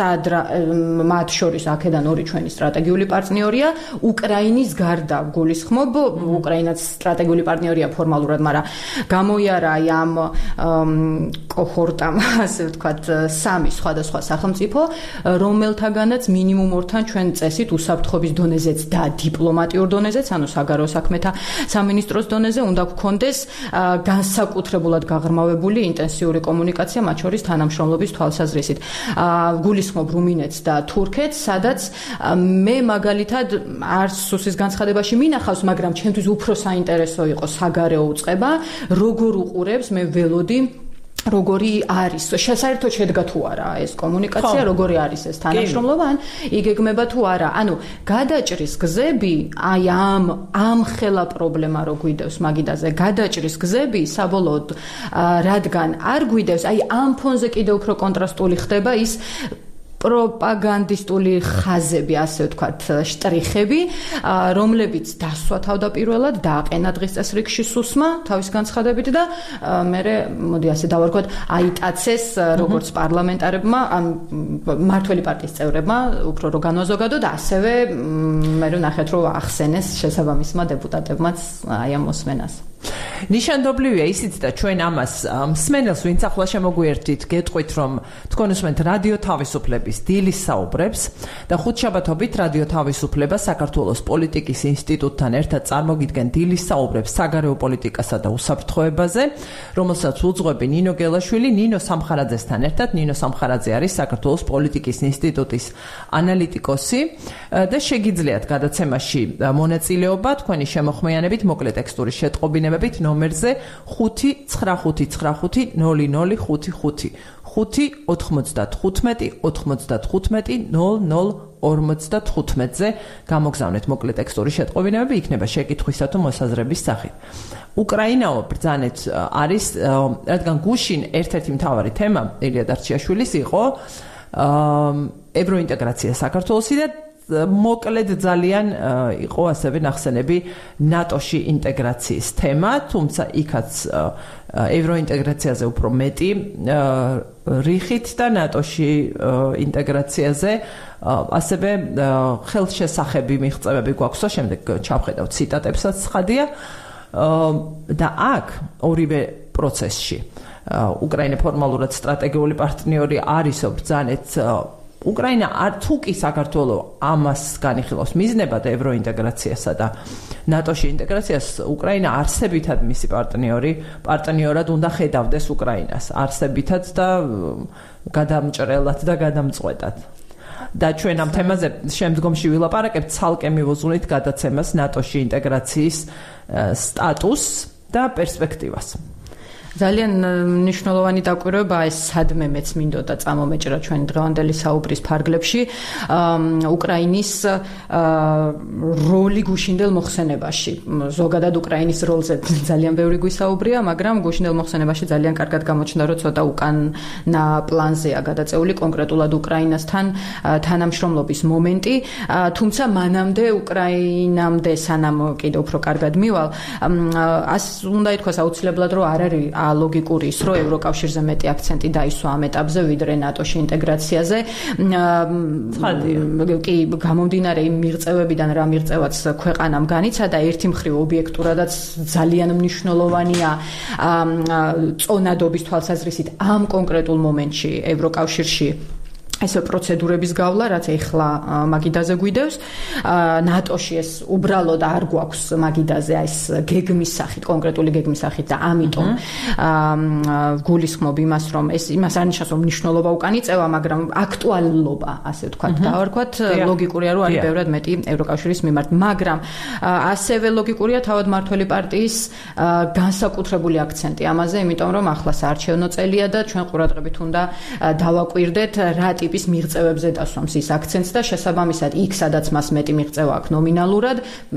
მათ შორის აქედან ორი ჩვენი სტრატეგიული პარტნიორია, უკრაინის გარდა გულისხმობ, უკრაინაც სტრატეგიული პარტნიორია ფორმალურად, მაგრამ გამოიარა აი ამ კოჰორტამ, ასე ვთქვათ, სამი სხვადასხვა სახელმწიფო, რომელთაგანაც მინიმუმ ორთან ჩვენ წესით უსაფრთხოების დონეზეც და დიპლომატიურ დონეზეც, ანუ საგარეო საქმეთა სამინისტროს დონეზე უნდა გქონდეს განსაკუთრებულად გაღრმავებული ინტენსიური კომუნიკაცია, მათ შორის თანამშრომლობის თვალსაზრისით. გულისხმობ რუმინეთს და თურქეთს, სადაც მე მაგალითად არც სუსის განცხადებაში მინახავს, მაგრამ ჩემთვის უფრო საინტერესო იყო საგარეო უწყება, როგორ უყურებს მე ველოდი როგორი არის საერთოდ შედგა თუ არა ეს კომუნიკაცია როგორი არის ეს თანამშრომლობა ან იგეგმება თუ არა ანუ გადაჭრის გზები აი ამ ხელა პრობლემა რო გვიდევს მაგიდაზე გადაჭრის გზები საბოლოოდ რადგან არ გვიდევს აი ამ ფონზე კიდევ უფრო კონტრასტული ხდება ის პროპაგანდისტული ხაზები, ასე ვთქვათ, შტრიხები, რომლებიც დასვა თავდაპირველად დააყენა დღის წესრიგში სუსმა თავის განცხადებით და მერე, მოდი ასე დავარქვათ, აიტაცეს როგორც პარლამენტარებმა, მართველი პარტიის წევრებმა, უფრო რო განვაზოგადო და ასევე მე ნახეთ, რომ ახსენეს შესაბამისმა დეპუტატებმაც აი ამ მოსმენას. ნიშანდობლივია ისიც და ჩვენ ამას მსმენელს ვინც ახლა შემოგვიერთით გეტყვით რომ თქვენ უსმენთ რადიო თავისუფლების დილის საუბრებს და ხუთშაბათობით რადიო თავისუფლება საქართველოს პოლიტიკის ინსტიტუტთან ერთად წარმოგიდგენ დილის საუბრებს საგარეო პოლიტიკასა და უსაფრთხოებაზე რომელსაც უძღვები ნინო გელაშვილი ნინო სამხარაძესთან ერთად ნინო სამხარაძე არის საქართველოს პოლიტიკის ინსტიტუტის ანალიტიკოსი და შეგიძლიათ გადაცემაში მონაწილეობა თქვენი შემოხმიანებით მოკლე ტექსტური შეტყობინება ნომერზე 595900555 595-95-00-55-00-55-00-55-00-55-00-55-ზე გამოგზავნეთ მოკლე ტექსტური შეტყობინებები იქნება შეკითხვისა თუ მოსაზრების სახით. უკრაინაო ბრძანეთ არის რადგან გუშინ ერთ-ერთი მთავარი თემა ელია დარჩიაშვილის იყო ევროინტეგრაცია საქართველოსი და მოკლედ ძალიან იყო ასევე ნახსენები ნატოში ინტეგრაციის თემა, თუმცა იქაც ევროინტეგრაციაზე უფრო მეტი რიხით და ნატოში ინტეგრაციაზე ასევე ხელშესახები მიღწევები გვაქვს და შემდეგ ჩავხედავ ციტატებსაც ცხადია და აქ ორივე პროცესში უკრაინა ფორმალურად სტრატეგიული პარტნიორი არისო ბრძანეთ უკრაინა თუ კი საქართველოს ამას განიხილავს მიზნებად ევროინტეგრაციასა და ნატოში ინტეგრაციას უკრაინა არსებითად მისი პარტნიორად უნდა ხედავდეს უკრაინას არსებითად და გადამჭრელად და გადამწყვეტად და ჩვენ ამ თემაზე შემდგომში ვილაპარაკებთ ცალკე მივუძღვნით გადაცემას ნატოში ინტეგრაციის სტატუსს და პერსპექტივას. ძალიან მნიშვნელოვანი დაკვირვებაა ეს სადმე მეც მინდოდა წამომეჭრა ჩვენი დღევანდელი საუბრის ფარგლებში უკრაინის როლი გუშინდელ მოხსენებაში. ზოგადად უკრაინის როლზე ძალიან ბევრი გვისაუბრია, მაგრამ გუშინდელ მოხსენებაში ძალიან კარგად გამოჩნდა, რომ ცოტა უკანა პლანზეა გადაწეული კონკრეტულად უკრაინასთან თანამშრომლობის მომენტი, თუმცა მანამდე უკრაინამდე სანამ კიდევ უფრო კარგად მივალ, უნდა ითქვას აუცილებლად, რომ არ არის ლოგიკური ის, რომ ევროკავშირზე მეტი აქცენტი დაისვა ამ ეტაპზე, ვიდრე ნატოში ინტეგრაციაზე. კი, გამომდინარე იმ მიღწევებიდან, რა მიღწევაც ქვეყანამ განიცადა, ერთი მხრივ ობიექტურადაც ძალიან მნიშვნელოვანია წონადობის თვალსაზრისით ამ კონკრეტულ მომენტში ევროკავშირში ესე პროცედურების გავლა, რაც ეხლა მაგიდაზე გვიდევს. ნატოში ეს უბრალოდ არ გვაქვს მაგიდაზე ეს გეგმის სახით, კონკრეტული გეგმის სახით და ამიტომ გულისხმობ იმას, რომ ეს იმას არ ნიშნავს, რომ მნიშვნელობა უკან იწევა, მაგრამ აქტუალობა, ასე ვთქვათ, დავარქვათ, ლოგიკურია, რომ არის ბევრად მეტი ევროკავშირის მიმართ, მაგრამ ასევე ლოგიკურია თავად მმართველი პარტიის განსაკუთრებული აქცენტი ამაზე, იმიტომ რომ ახლა საარჩევნო წელია და ჩვენ ყურადღებით უნდა დავაკვირდეთ რა ტიპის მიღწევებზე დასვამს ის აქცენტს და შესაბამისად იქ სადაც მას მეტი მიღწევა აქვს ნომინალურად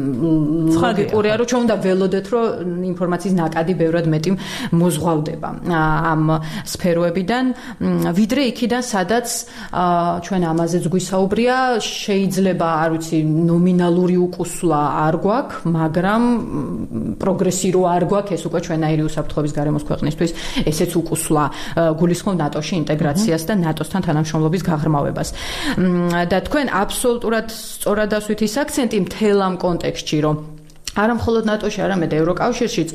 ლოგიკურია რომ ჩვენ უნდა ველოდეთ რომ ინფორმაციის ნაკადი ბევრად მეტი მოზღვავდება ამ სფეროებიდან ვიდრე იქიდან სადაც ჩვენ ამაზეც გვისაუბრია შეიძლება არ ვიცი ნომინალური უკუსვლა არ გვაქვს მაგრამ პროგრესი რო არ გვაქვს ეს უკვე ჩვენაირი უსაფრთხოების გარემოს ქვეყნისთვის ესეც უკუსვლა გულისხმობ ნატოში ინტეგრაციას და ნატოსთან თანამშრომლობის გაღრმავებას. და თქვენ აბსოლუტურად სწორად დასვით ის აქცენტი მთელ ამ კონტექსტში, რომ არა მხოლოდ ნატოში, არამედ ევროკავშირშიც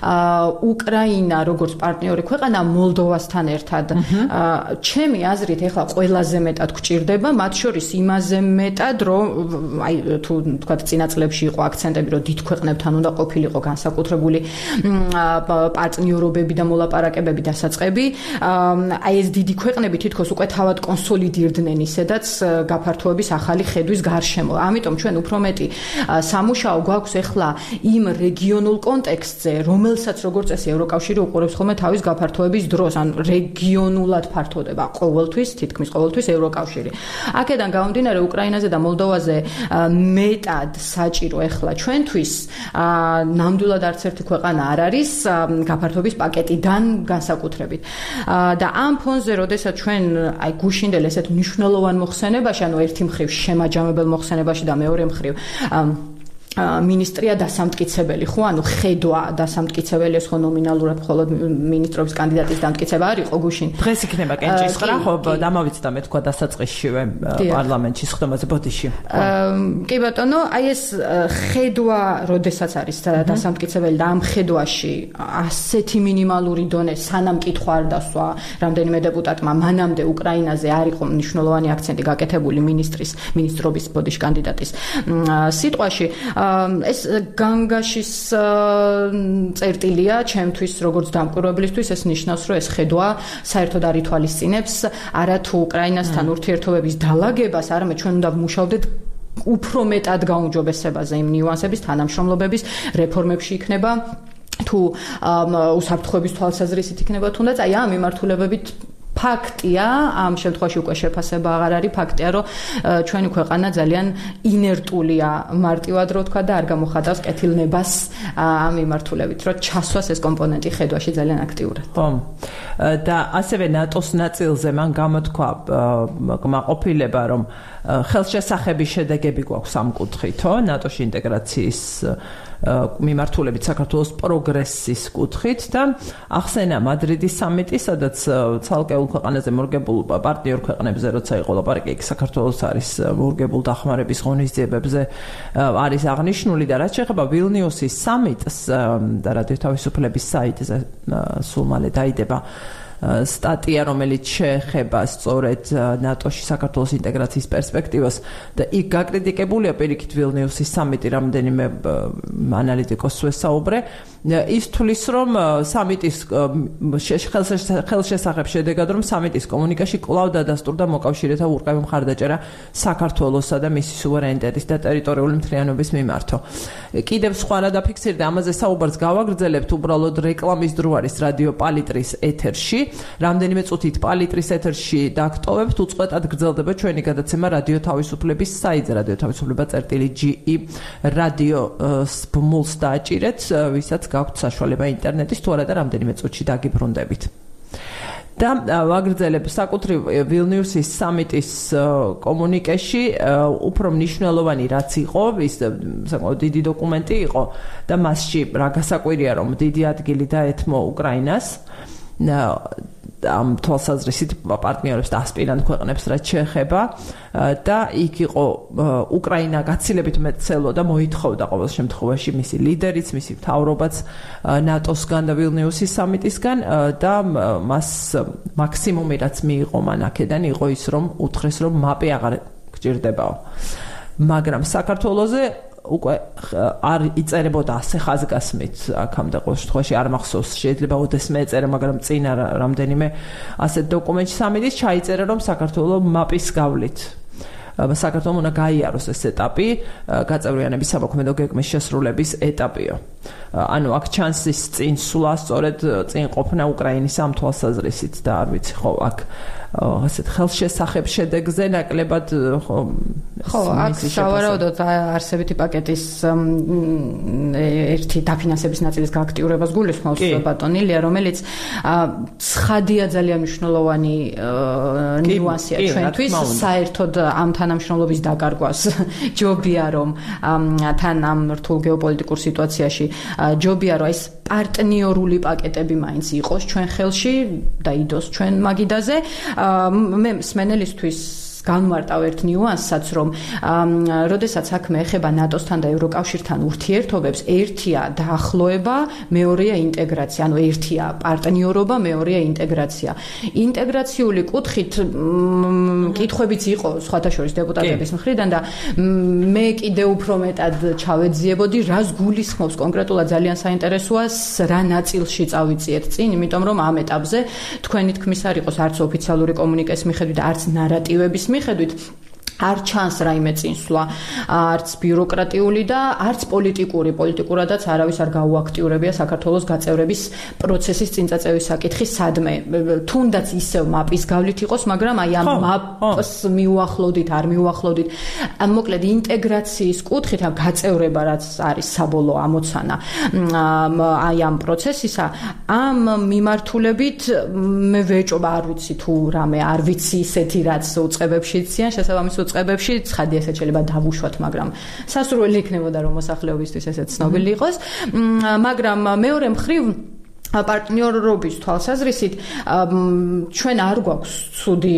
უკრაინა როგორც პარტნიორი ქვეყანა მოლდოვასთან ერთად ჩემი აზრით ეხლა ყველაზე მეტად გვჭირდება, მათ შორის იმაზე მეტად, რომ აი თუ თქვა წინა წლებში იყო აქცენტები, რომ დიდ ქვეყნებთან უნდა ყოფილიყო განსაკუთრებული პარტნიორობები და მოლაპარაკებები დასაწყები. აი ეს დიდი ქვეყნები თითქოს უკვე თავად კონსოლიდირდნენ ისედაც გაფართოების ახალი ხედვის გარშემო. ამიტომ ჩვენ უფრო მეტი სამუშაო გვაქვს ეხლა იმ რეგიონულ კონტექსტზე, რომელსაც როგორც წესი ევროკავშირი უყურებს ხოლმე თავის გაფართოების დროს, ან რეგიონულად ფართოდება ყოველთვის, თითქმის ყოველთვის ევროკავშირი. აქედან გამომდინარე, უკრაინაზე და მოლდოვაზე მეტად საჭირო ეხლა ჩვენთვის ნამდვილად არც ერთი ქვეყანა არ არის გაფართოების პაკეტიდან განსაკუთრებით. და ამ ფონზე, როდესაც ჩვენ აი გუშინდელ ესეთ მნიშვნელოვან მოხსენებაში, ანუ ერთი მხრივ შემაჯამებელ მოხსენებაში და მეორე მხრივ მინისტრია დასამტკიცებელი ხო ანუ ხედვა დასამტკიცებელი ეს ხო ნომინალურად მხოლოდ მინისტრობის კანდიდატის დამტკიცება არ იყო გუშინ დღეს იქნება კენჭისყრა ხო დამავიწყდა მე თქვა დასაწყისშივე პარლამენტში სხდომაზე ბოდიში კი ბატონო აი ეს ხედვა როდესაც არის დასამტკიცებელი და ამ ხედვაში ასეთი მინიმალური დონე სანამ კითხვა არ დასვა რამდენიმე დეპუტატმა მანამდე უკრაინაზე არ იყო მნიშვნელოვანი აქცენტი გაკეთებული მინისტრობის ბოდიში კანდიდატის სიტყვაში ეს განგაშის წერტილია ჩემთვის როგორც დამკვირვებლისთვის ეს ნიშნავს რომ ეს ხედვა საერთოდ არ ითვალისწინებს არა თუ უკრაინასთან ურთიერთობების დალაგებას არამედ ჩვენ უნდა ვმუშაობდეთ უფრო მეტად გაუმჯობესებაზე იმ ნიუანსების თანამშრომლობების რეფორმებში იქნება თუ უსაფრთხოების თვალსაზრისით იქნება თუნდაც აი ამ მიმართულებებით ფაქტია, ამ შემთხვევაში უკვე შეფასება აღარ არის, ფაქტია, რომ ჩვენი ქვეყანა ძალიან ინერტულია, მარტივად რო ვთქვა და არ გამოხატავს კეთილნებას ამ მიმართულებით, რომ ჩასვას ეს კომპონენტი ხედვაში ძალიან აქტიურად. ხო. და ასევე ნატოს ნაწილზე მან გამოთქვა კმაყოფილება, რომ ხელშესახების შედეგები გვაქვს ამ კუთხითო, ნატოში ინტეგრაციის მიმართულებით საქართველოს პროგრესის კუთხით და ახსენა მადრიდის სამიტი, სადაც ცალკეულ ქვეყანაზე მორგებულ პარტნიორ ქვეყნებზე, როცა იყო ლაპარაკი, საქართველოს არის მორგებულ დახმარების ღონისძიებებზე არის აღნიშნული და რაც შეეხება ვილნიუსის სამიტს და რადიო თავისუფლების საიტზე სულ მალე დაიდება სტატია, რომელიც შეეხება სწორედ ნატოში საქართველოს ინტეგრაციის პერსპექტივას და იქ გაკრიტიკებულია პირიქით ვილნიუსის სამიტი, რამდენიმე ანალიტიკოსს ვესაუბრე ის თulis რომ სამიტის ხელშესახებ შედეგად რომ სამიტის კომუნიკაში კვლავ დადასტურდა მოკავშირეთა ურყევი მხარდაჭერა საქართველოსა და მისი სუვერენიტეტის და ტერიტორიული მთლიანობის მიმართო. კიდევ სხვა რა დაფიქსირდა, ამაზე საუბარს გავაგრძელებთ უბრალოდ რეკლამის დრო არის რადიო პალიტრის ეთერში. რამდენიმე წუთით პალიტრის ეთერში დაგტოვებთ, უწყვეტად გრძელდება ჩვენი გადაცემა რადიო თავისუფლების საიტზე, რადიო თავისუფლება.ge რადიოს ბმულს დააჭირეთ, ვისაც გაქვთ საშუალება ინტერნეტის თუ არა და რამდენიმე წუთში დაგიბრუნდებით. და ვაგრძელებ საკუთრივ ვილნიუსის სამიტის კომუნიკეში უფრო მნიშვნელოვანი რაც იყო, ის საკმაოდ დიდი დოკუმენტი იყო და მასში რა გასაკვირია რომ დიდი ადგილი დაეთმო უკრაინას ამ თვალსაზრისით პარტნიორებს და ასპირანტ ქვეყნებს რაც შეეხება და იქ იყო უკრაინა გაცილებით მეტცელო და მოითხოვდა ყოველ შემთხვევაში მისი ლიდერიც, მისი მთავრობაც ნატოსგან და ვილნიუსის სამიტისგან და მას მაქსიმუმი რაც მიიღო მან აქედან იყო ის რომ უთხრეს რომ მაპი აღარ გჭირდებაო. მაგრამ საქართველოზე უკვე არ იწერებოდა ასე ხაზგასმით აქამდე ყოველ შემთხვევაში არ მახსოვს შეიძლება ოდესმე ეწერა მაგრამ წინ რამდენიმე ასეთ დოკუმენტში სამიტის ჩაიწერა რომ საქართველოს მაპის გავლით საქართველოს უნდა გაიაროს ეს ეტაპი გაწევრიანების სამოქმედო გეგმის შესრულების ეტაპიო. ანუ აქ ჩანს ის წინსვლა სწორედ წინ ყოფნა უკრაინის ამ თვალსაზრისით და არ ვიცი ხო აქ ასეთ ხელშესახებ შედეგზე ნაკლებად ხო აქ სავარაუდოდ არსებითი პაკეტის ერთი დაფინანსების ნაწილის გააქტიურებას გულისხმობს ბატონი ილია, რომელიც ცხადია ძალიან მნიშვნელოვანი ნიუანსია ჩვენთვის, საერთოდ ამ თანამშრომლობის დაკარგვას ჯობია რომ თან ამ რთულ გეოპოლიტიკურ სიტუაციაში ჯობია რომ ეს პარტნიორული პაკეტები მაინც იყოს ჩვენ ხელში და იდოს ჩვენ მაგიდაზე. მე მსმენელისთვის განმარტავ ერთ ნიუანსსაც, რომ როდესაც საქმე ეხება ნატოსთან და ევროკავშირთან ურთიერთობებს, ერთია დაახლოება, მეორეა ინტეგრაცია, ანუ ერთია პარტნიორობა, მეორეა ინტეგრაცია. ინტეგრაციული კუთხით კითხვებიც იყო სხვათა შორის დეპუტატების მხრიდან და მე კიდევ უფრო მეტად ჩავეძიებოდი, რას გულისხმობს კონკრეტულად ძალიან საინტერესოა, რა ნაწილში წავიწიეთ წინ, იმიტომ რომ ამ ეტაპზე თქვენი თქმის არ იყოს არც ოფიციალური კომუნიკეს მიხედვით, არც ნარატივების მიხედვით არ ჩანს რაიმე წინსვლა, არც ბიუროკრატიული და არც პოლიტიკურადაც არავის არ გაუაქტიურებია საქართველოს გაწევრების პროცესის წინწაწევის საკითხი სადმე. თუნდაც ისევ მაპის გავლით იყოს, მაგრამ აი ამ მაპს მიუახლოვდით, არ მიუახლოვდით. მოკლედ ინტეგრაციის კუთხით ამ გაწევრება რაც არის საბოლოო ამოცანა აი ამ პროცესისა, ამ მიმართულებით მე ვეჭობა, არ ვიცი თუ რამე არ ვიცი ისეთი რაც უწყებებში იციან შესაბამის უწყებებში ცხადია ესეც შეიძლება დავუშვათ, მაგრამ სასურველი იქნებოდა რომ მოსახლეობისთვის ესეც ცნობილი იყოს. მაგრამ მეორე მხრივ პარტნიორობის თვალსაზრისით ჩვენ არ გვაქვს ცუდი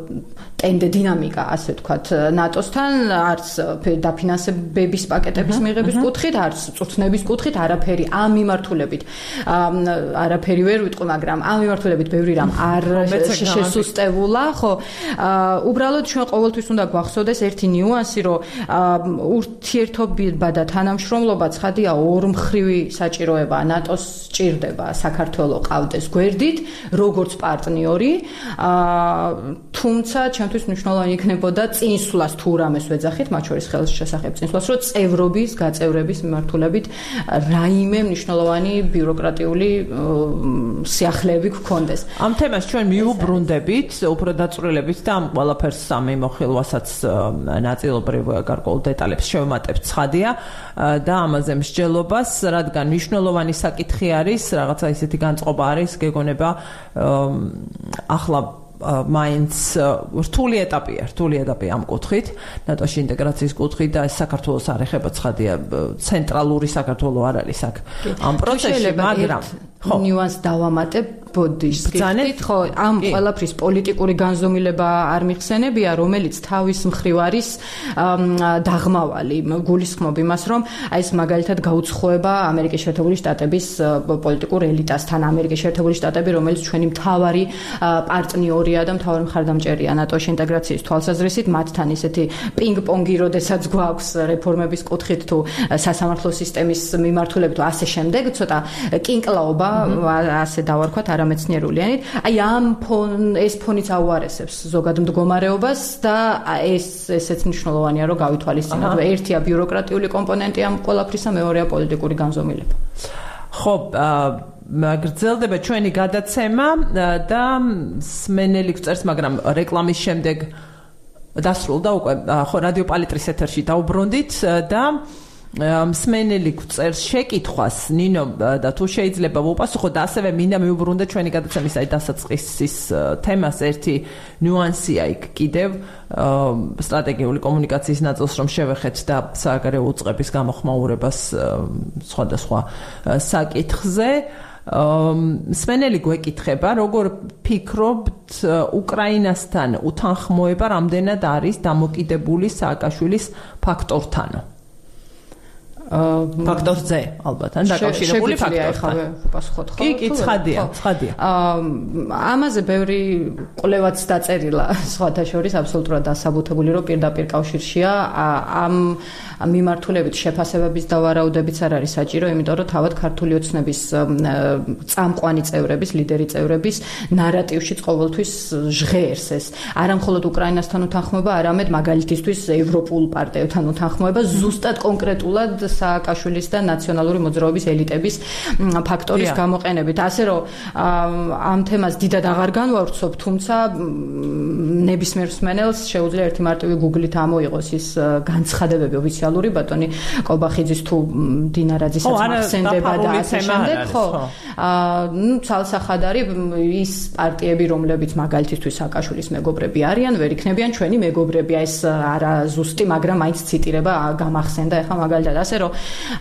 დინამიკა, ასე ვთქვათ, ნატოსთან, არც დაფინანსების პაკეტების მიღების კუთხით, არც წვრთნების კუთხით, არაფერი ამ მიმართულებით. არაფერი ვერ ვიტყვი, მაგრამ ამ მიმართულებით ბევრი რამ არ შესუსტებულა, ხო. უბრალოდ ჩვენ ყოველთვის უნდა გვახსოვდეს ერთი ნიუანსი, რომ ურთიერთობა და თანამშრომლობა ცხადია ორმხრივი საჭიროებაა. ნატოს სჭირდება საქართველოს ყავდეს გვერდით, როგორც პარტნიორი, თუმცა ჩვენთვის მნიშვნელოვანი იქნებოდა წინსვლას თუ რამეს ვეძახით, მათ შორის ხელშესახებ წინსვლას, რომ წევრობის, გაწევრების მიმართულებით რაიმე მნიშვნელოვანი ბიუროკრატიული სიახლეები გქონდეს. ამ თემას ჩვენ მიუბრუნდებით, უფრო დაწვრილებით და ამ ყველაფერს სამი მოხილვასაც ნაწილობრივ გარკვეულ დეტალებს შევმატებთ ცხადია და ამაზე მსჯელობას, რადგან მნიშვნელოვანი საკითხი არის, რაღაცა ისეთი განწყობა არის, გეგონება ახლა მაინც რთული ეტაპია ამ კუთხით, ნატოში ინტეგრაციის კუთხით და საქართველოს არ ეხება ცხადია, ცენტრალური საქართველოს არ არის აქ ამ პროცესში, მაგრამ ნიუანს დავამატებ ბოდიშს ხო ამ ყველაფრის პოლიტიკური განზომილება არ მიხსენებია რომელიც თავის მხრივ არის დაღმავალი გულისხმობ იმას რომ აი ეს მაგალითად გაუცხოება ამერიკის შეერთებული შტატების პოლიტიკურ ელიტასთან ამერიკის შეერთებული შტატები რომელიც ჩვენი მთავარი პარტნიორია და მთავარი მხარდამჭერია ნატოში ინტეგრაციის თვალსაზრისით მათთან ისეთი პინგ-პონგი როდესაც გვაქვს რეფორმების კუთხით თუ სასამართლო სისტემის მიმართულებით თუ ასე შემდეგ ცოტა კინკლაობა ასე დავარქვათ არამეცნიერულიანით აი ამ ეს ფონიც აუარესებს ზოგად მდგომარეობას და ესეც მნიშვნელოვანია რომ გავითვალისწინოთ ერთია ბიუროკრატიული კომპონენტი ამ ყველაფრისა მეორეა პოლიტიკური განზომილება ხო გრძელდება ჩვენი გადაცემა და სმენელი გწერს მაგრამ რეკლამის შემდეგ დასრულდა უკვე ხო რადიო პალიტრის ეთერში დავუბრუნდით და მსმენელი გწერს შეკითხვას ნინო და თუ შეიძლება ვუპასუხო და ასევე მინდა მივუბრუნდე ჩვენი გადაცემის აი დასაწყისის თემას ერთი ნიუანსია იქ კიდევ სტრატეგიული კომუნიკაციის ნაწილს რომ შევეხეთ და საგარეო უწყების გამოხმაურებას სხვადასხვა საკითხზე მსმენელი გვეკითხება როგორ ფიქრობთ უკრაინასთან უთანხმოება რამდენად არის დამოკიდებული სააკაშვილის ფაქტორთანო ფაქტორზე ალბათ ან დაკავშირებული ფაქტორთან პასუხოთ ხო კი ცხადია ამაზე ბევრი კვლევაც დაწერილა სხვათა შორის აბსოლუტურად დასაბუთებული რომ პირდაპირ კავშირშია ამ მიმართულებით შეფასებების დავარაუდებიც არ არის საჭირო იმიტომ რომ თავად ქართული ოცნების წამყვანი წევრების ლიდერი წევრების ნარატივში ყოველთვის ჟღერს ეს არა მხოლოდ უკრაინასთან უთანხმოება არამედ მაგალითისთვის ევროპულ პარტიებთან უთანხმოება ზუსტად კონკრეტულად სააკაშვილის და ნაციონალური მოძრაობის ელიტების ფაქტორის გამოყენებით. ასე რომ ამ თემას დიდად აღარ განვავრცობ, თუმცა ნებისმიერ მსმენელს შეუძლია ერთი მარტივი Google-ით ამოიღოს ის განცხადებები ოფიციალური ბატონი კობახიძის თუ დინარაძისაც ახსენდება და ასე შემდეგ, ხო. ცალსახად არის ის პარტიები, რომლებიც მაგალითისთვის სააკაშვილის მეგობრები არიან, ვერ იქნებიან ჩვენი მეგობრები, ეს არა ზუსტი, მაგრამ მაინც ციტირება გამახსენდა ეხლა მაგალითად ასე რომ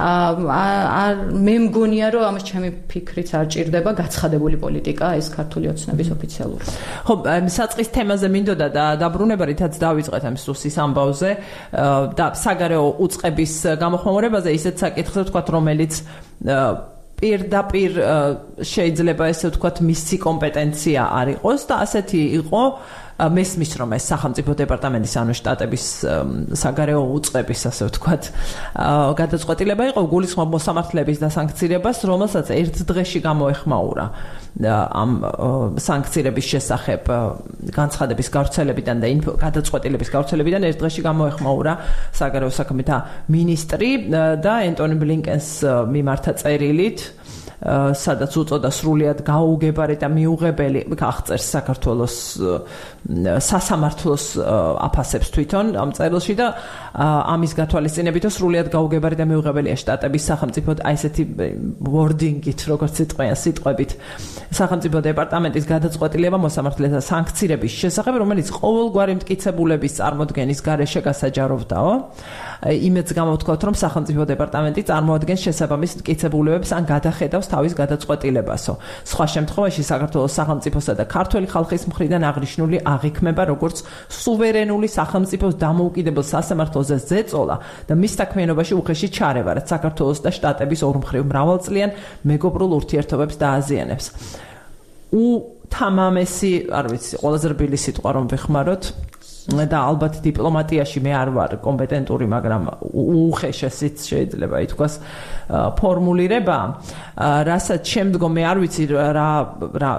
მე მგონია რომ ამას ჩემი ფიქრიც არ ჭირდება გაცხადებული პოლიტიკა ეს ქართული ოცნების ოფიციალური. ხო, საწყის თემაზე მინდოდა და დაბრუნება რითაც დავიწყეთ ამ სუსის ამბავზე და საგარეო უწყების გამოხმაურებაზე ისეთ საკითხზე ვთქვათ რომელიც პირდაპირ შეიძლება ესე ვთქვათ მისი კომპეტენცია არ იყოს და ასეთი იყო მესმის რომ ეს სახელმწიფო დეპარტამენტის ანუ შტატების საგარეო უწყების ასე ვთქვათ გადაწყვეტილება იყო გულისხმობ მოსამართლეების დასანქცირებას რომელსაც ერთ დღეში გამოეხმაურა ამ სანქცირების შესახებ განცხადების გავრცელებიდან და გადაწყვეტილების გავრცელებიდან ერთ დღეში გამოეხმაურა საგარეო საქმეთა მინისტრი და ენტონი ბლინკენს მიმართა წერილით სადაც უწოდა სრულიად გაუგებარი და მიუღებელი აღწერს საქართველოს სასამართლოს აფასებს თვითონ ამ წერილში და ამის გათვალისწინებითო სრულიად გაუგებარი და მიუღებელია შტატების სახელმწიფო აი ესეთი ვორდინგით როგორც სიტყვებით სახელმწიფო დეპარტამენტის გადაწყვეტილება მოსამართლეთა სანქცირების შესახებ რომელიც ყოველგვარი მტკიცებულების წარმოდგენის გარეშე გასაჯაროვდაო იმედს გამოვთქვათ რომ სახელმწიფო დეპარტამენტი წარმოადგენს შესაბამის მტკიცებულებებს ან გადახედავს თავის გადაწყვეტილებასო. სხვა შემთხვევაში საქართველოს სახელმწიფოსა და ქართველი ხალხის მხრიდან აღნიშნული აღიქმება როგორც სუვერენული სახელმწიფოს დამოუკიდებელ სასამართლოზე ზეწოლა და მის საქმიანობაში უხეში ჩარევა, რაც საქართველოს და შტატების ორმხრივ მრავალწლიან მეგობრულ ურთიერთობებს დააზიანებს. უთამამესი, არ ვიცი, ყველაზე რბილი სიტყვა რომ ვეხმაროთ და ალბათ დიპლომატიაში მე არ ვარ კომპეტენტური, მაგრამ უხეშესიც შეიძლება ითქვას ფორმულირება, რასაც შემდგომ მე არ ვიცი რა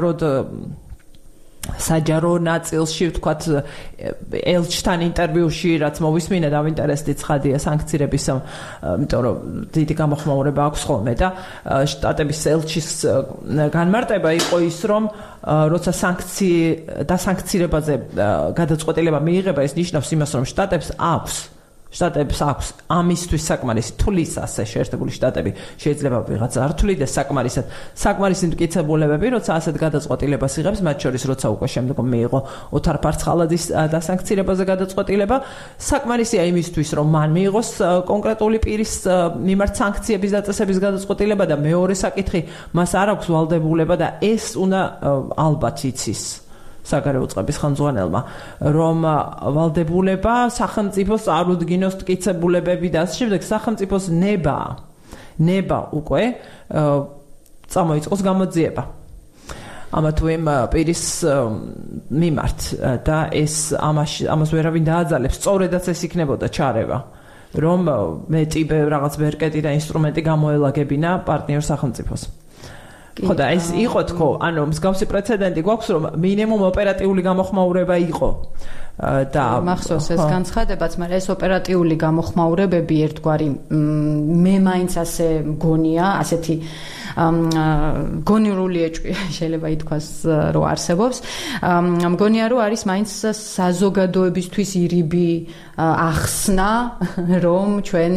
საჯარო ნაწილში ვთქვათ ელჩთან ინტერვიუში რაც მოვისმინე დავინტერესდი ცხადია სანქცირების იმიტომ რომ დიდი გამოხმაურება აქვს ხოლმე და შტატების ელჩის განმარტება იყო ის რომ როცა დასანქცირებაზე გადაწყვეტილება მიიღება ეს ნიშნავს იმას რომ შტატებს აქვს შტატებს აქვს ამისთვის საკმარისი თulis ასე შეერთებული შტატები შეიძლება ვიღაც არ თulides საკმარისი მტკიცებულებები, როცა ასეთ გადაწყვეტილებას იღებს, მათ შორის როცა უკვე შემდგომ მიიღო ოთარ ფარცხალაძის დასანქცირებაზე გადაწყვეტილება, საკმარისია იმისთვის, რომ მან მიიღოს კონკრეტული პირის მიმართ სანქციების დაწესების გადაწყვეტილება და მეორე საკითხი, მას არ აქვს ვალდებულება და ეს უნდა ალბათ იცის საგარეო წყების ხელმძღვანელმა, რომ ვალდებულება სახელმწიფოს არ უდგინოს მტკიცებულებები და ასე შემდეგ, სახელმწიფოს ნება უკვე წამოიწყოს გამოძიება ამა თუ იმ პირის მიმართ და ეს ამას ვერავინ დააძალებს, სწორედაც ეს იქნებოდა ჩარევა, რომ მეტი რაღაც ბერკეტი და ინსტრუმენტი გამოელაგებინა პარტნიორ სახელმწიფოს. ხო და ეს იყო თქო, ანუ მსგავსი პრეცედენტი გვაქვს, რომ მინიმუმ ოპერატიული გამოხმაურება იყო და მახსოვს ეს განცხადებაც, მაგრამ ეს ოპერატიული გამოხმაურებები ერთგვარი მე მაინც ასე მგონია, ასეთი გონიურული ეჭვი შეიძლება ითქვას, რომ არსებობს. მგონია, რომ არის მაინც საზოგადოებისთვის ირიბი ახსნა, რომ ჩვენ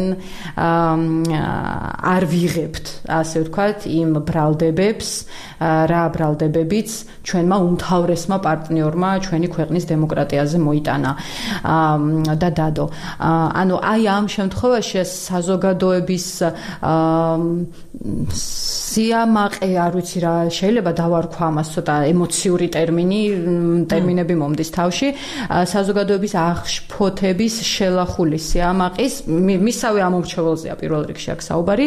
არ ვიღებთ, ასე ვთქვათ, იმ ბრალდებებს, რა ბრალდებებიც ჩვენმა უმთავრესმა პარტნიორმა ჩვენი ქვეყნის დემოკრატიაზე მოიტანა და დადო. ანუ აი ამ შემთხვევაში საზოგადოების სიამაყე, არ ვიცი რა, შეიძლება დავარქვა ამას ცოტა ემოციური ტერმინები მომდის თავში, საზოგადოების აღშფოთების შელახული სიამაყის მისავე ამომრჩეველზეა პირველ რიგში აქ საუბარი.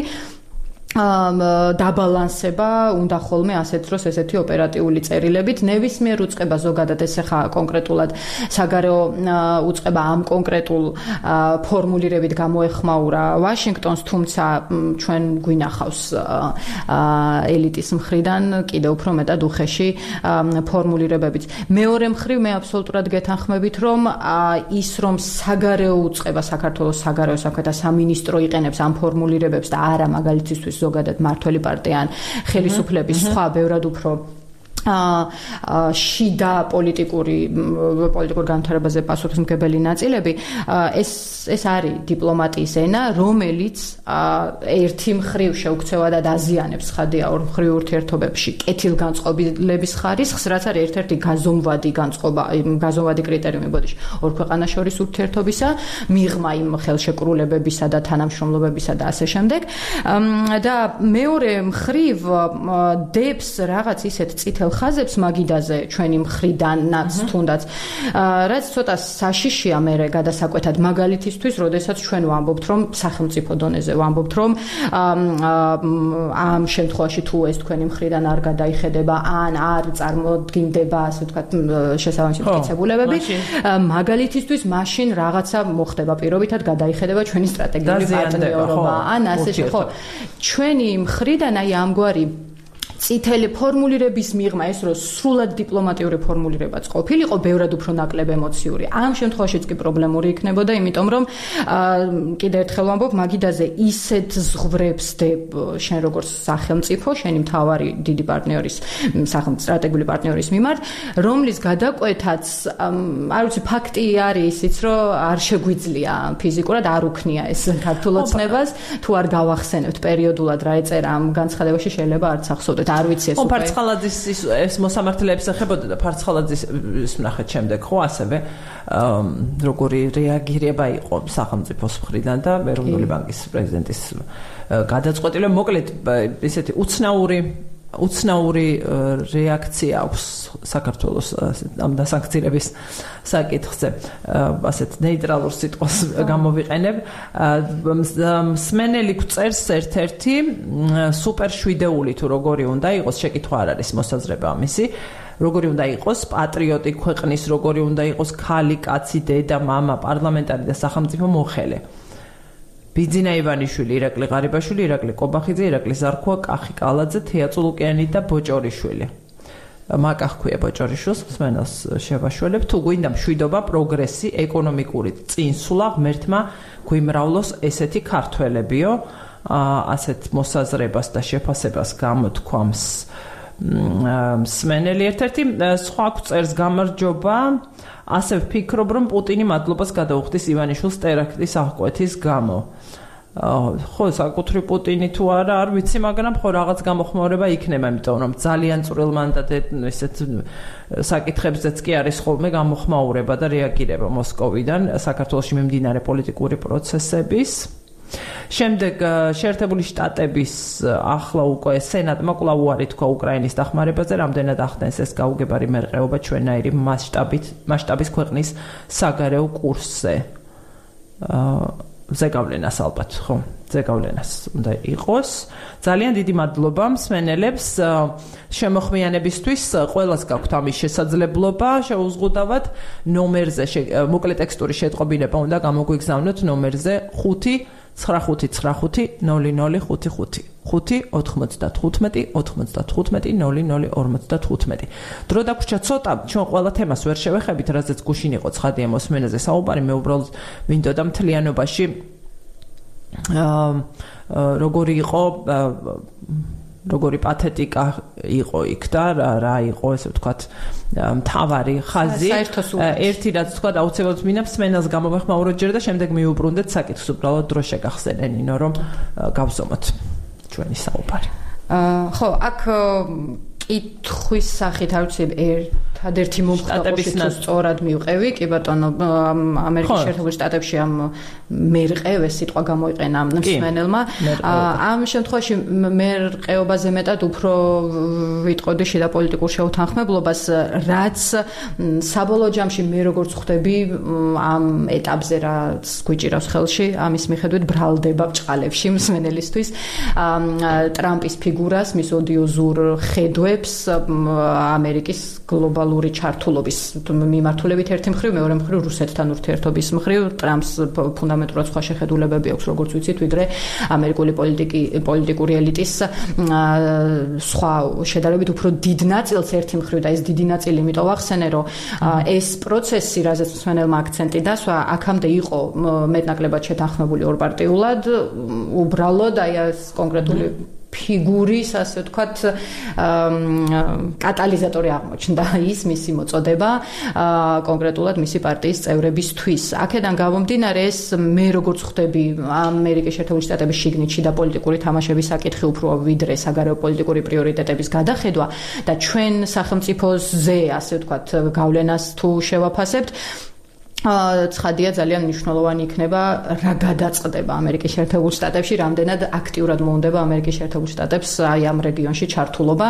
დაბალანსება უნდა ხოლმე ასეთ დროს ესეთი ოპერატიული წერილებით ნებისმიერ უწყება ზოგადად ეს ხა კონკრეტულად საგარეო უწყება ამ კონკრეტულ ფორმულირებით გამოეხმაურა ვაშინგტონს, თუმცა ჩვენ გვინახავს ელიტის მხრიდან კიდევ უფრო მეტად უხეში ფორმულირებებიც. მეორე მხრივ მე აბსოლუტურად გეთანხმებით, რომ ის რომ საგარეო უწყება საქართველოს საგარეო საქმეთა სამინისტრო იყენებს ამ ფორმულირებებს და არა მაგალითისთვის ზოგადად მართველი პარტია ან ხელისუფლების სხვა ბევრად უფრო შიდა პოლიტიკურ განვითარებაზე პასუხისმგებელი ნაწილები, ეს არის დიპლომატიის ენა, რომელიც ერთი მხრივ შეუქცევა და დაზიანებს ხადია ორ მხრივ ურთიერთობებში კეთილგანწყობილების ხარისხს, რაც არის ერთ-ერთი გაზომვადი კრიტერიუმი ბოდიში ორ ქვეყანას შორის ურთიერთობისა, მიღმა იმ ხელშეკრულებებისა და თანამშრომლობებისა და ასე შემდეგ. და მეორე მხრივ დებს რაღაც ისეთ წითელ ხაზებს მაგიდაზე ჩვენი მხრიდანაც თუნდაც, რაც ცოტა საშიშია მე გადასაკვეთად მაგალითისთვის, როდესაც ჩვენ ვამბობთ, რომ სახელმწიფო დონეზე ვამბობთ, რომ ამ შემთხვევაში თუ ეს თქვენი მხრიდან არ გადაიხედება ან არ წარმოდგინდება, ასე ვთქვათ, შესაბამისი მტკიცებულებები, მაგალითისთვის მაშინ რაღაცა მოხდება პირობითად გადაიხედება ჩვენი სტრატეგიული პარტნიორობა ან ასეთი ხო ჩვენი მხრიდან აი ამგვარი წითელი ფორმულირების მიღმა ეს რომ სრულად დიპლომატიური ფორმულირებაც ყოფილიყო, ბევრად უფრო ნაკლებ ემოციური. ამ შემთხვევაშიც კი პრობლემური იქნებოდა, იმიტომ რომ კიდევ ერთხელ ვამბობ, მაგიდაზე ისეთ ზღვრებს დებ შენ როგორც სახელმწიფო, შენი მთავარი დიდი პარტნიორის, სტრატეგიული პარტნიორის მიმართ, რომლის გადაკვეთაც, არ ვიცი, ფაქტი არის ისიც, რომ არ შეგვიძლია ფიზიკურად არ უქნია ეს ქართულ ოცნებას, თუ არ გავახსენებთ პერიოდულად რა ეწერა ამ განცხადებაში, შეიძლება არც ახსოვდეთ. არ ვიცი ეს უკვე ფარცხალაძის ეს მოსამართლეებს ეხებოდა და ფარცხალაძის ნახეთ შემდეგ ხო ასევე როგორი რეაგირება იყო სახელმწიფოს მხრიდან და ეროვნული ბანკის პრეზიდენტის გადაწყვეტილება, მოკლედ ესეთი უცნაური რეაქცია აქვს საქართველოს ამ დასანქცირების საკითხზე. ასეთ ნეიტრალურ სიტყვას გამოვიყენებ. მსმენელი გვწერს ერთ-ერთი სუპერშვიდეული თუ როგორი უნდა იყოს, შეკითხვა არ არის მოსაზრება ამისი. როგორი უნდა იყოს პატრიოტი ქვეყნის, როგორი უნდა იყოს ქალი, კაცი, დედა, მამა, პარლამენტარი და სახელმწიფო მოხელე. ბიძინა ივანიშვილი, ირაკლი ღარიბაშვილი, ირაკლი კობახიძე, ირაკლი ზარქუა, კახი კალაძე, თეა წულუკიანი და ბოჭორიშვილი. მაკა ჰქვია ბოჭორიშვილს, მსმენელს შევაშველებ, თუ გვინდა მშვიდობა, პროგრესი, ეკონომიკური წინსვლა, ღმერთმა გვიმრავლოს ესეთი ქართველებიო, ასეთ მოსაზრებას და შეფასებას გამოთქვამს მსმენელი ერთ-ერთი სხვა წერს გამარჯობა ასე ვფიქრობ რომ პუტინი მადლობას გადაუხდის ივანიშვილს ტერაქტის აღკვეთის გამო ხო საკუთრი პუტინი თუ არა არ ვიცი მაგრამ ხო რაღაც გამოხმაურება იქნება იმიტომ რომ ძალიან წვრილ მანდატზე ესეთ საკითხებზეც კი არის ხოლმე გამოხმაურება და რეაგირება მოსკოვიდან საქართველოში მიმდინარე პოლიტიკური პროცესების შემდეგ შეერთებული შტატების ახლა უკვე სენატმა კვლავ უარი თქვა უკრაინის დახმარებაზე რამდენად ახდენს ეს გაუგებარი მერყეობა ჩვენნაირი მასშტაბის ქვეყნის საგარეო კურსზე ზეგავლენას ალბათ ხო ზეგავლენას უნდა იყოს ძალიან დიდი მადლობა მსმენელებს შემოხმიანებისთვის ყველას გაქვთ ამის შესაძლებლობა შეუზღუდავად ნომერზე მოკლე ტექსტური შეტყობინება უნდა გამოგვიგზავნოთ ნომერზე 5-95-0055 5-95-95-0055 დრო დაგვრჩა ცოტა ჩვენ ყველა თემას ვერ შევეხებით რაზეც გუშინ იყო ცხადია მოსმენაზე საუბარი მე უბრალოდ მინდოდა მთლიანობაში როგორი იყო როგორი პათეტიკა იყო იქ და რა იყო ესე ვთქვათ მთავარი ხაზი ერთი რაც თქვა აუცილებლად მინდა მსმენელს გამოვეხმაუროთ ჯერ და შემდეგ მიუბრუნდეთ საკითხს უბრალოდ დრო შეგახსენენ ინო რომ გავზომოთ ჩვენი საუბარი ხო აქ კითხვის სახით არ ვიცი ერთადერთი მომხდარყოფის სწორად მივყევი კი ბატონო ამერიკის შეერთებულ შტატებში ამ მერყევეს სიტყვა გამოიყენა მსმენელმა ამ შემთხვევაში მერყეობაზე მეტად უფრო ვიტყოდი შიდა პოლიტიკურ შეუთანხმებლობას რაც საბოლოო ჯამში მე როგორც ხვდები ამ ეტაპზე რაც გვიჭირავს ხელში ამის მიხედვით ბრალდება ბჭყალებში მსმენელისთვის ტრამპის ფიგურას მის ოდიოზურ ხედვებს ამერიკის გლობალური ჩართულობის მიმართულებით ერთი მხრივ მეორე მხრივ რუსეთთან ურთიერთობის მხრივ ტრამპს ფუნდამენტურად სხვა შეხედულებები აქვს როგორც ვიცით ვიდრე ამერიკული პოლიტიკური ელიტის სხვა შედარებით უფრო დიდ ნაწილს ერთი მხრივ და ეს დიდი ნაწილი იმიტომ ვახსენე რომ ეს პროცესი რაზეც მსმენელმა აქცენტი დასვა აქამდე იყო მეტნაკლებად შეთანხმებული ორპარტიულად უბრალოდ აი ეს კონკრეტული ფიგურის ასე ვთქვათ კატალიზატორი აღმოჩნდა ის მისი მოწოდება კონკრეტულად მისი პარტიის წევრებისთვის. აქედან გამომდინარე ეს მე როგორც ხვდები ამერიკის შეერთებული შტატების შიგნით და პოლიტიკური თამაშების საკითხი უფრო ვიდრე საგარეო პოლიტიკური პრიორიტეტების გადახედვა და ჩვენ სახელმწიფოზე ასე ვთქვათ გავლენას თუ შევაფასებთ ცხადია ძალიან მნიშვნელოვანი იქნება რა გადაწყდება ამერიკის შეერთებულ შტატებში, რამდენად აქტიურად მოუნდება ამერიკის შეერთებულ შტატებს აი ამ რეგიონში ჩართულობა.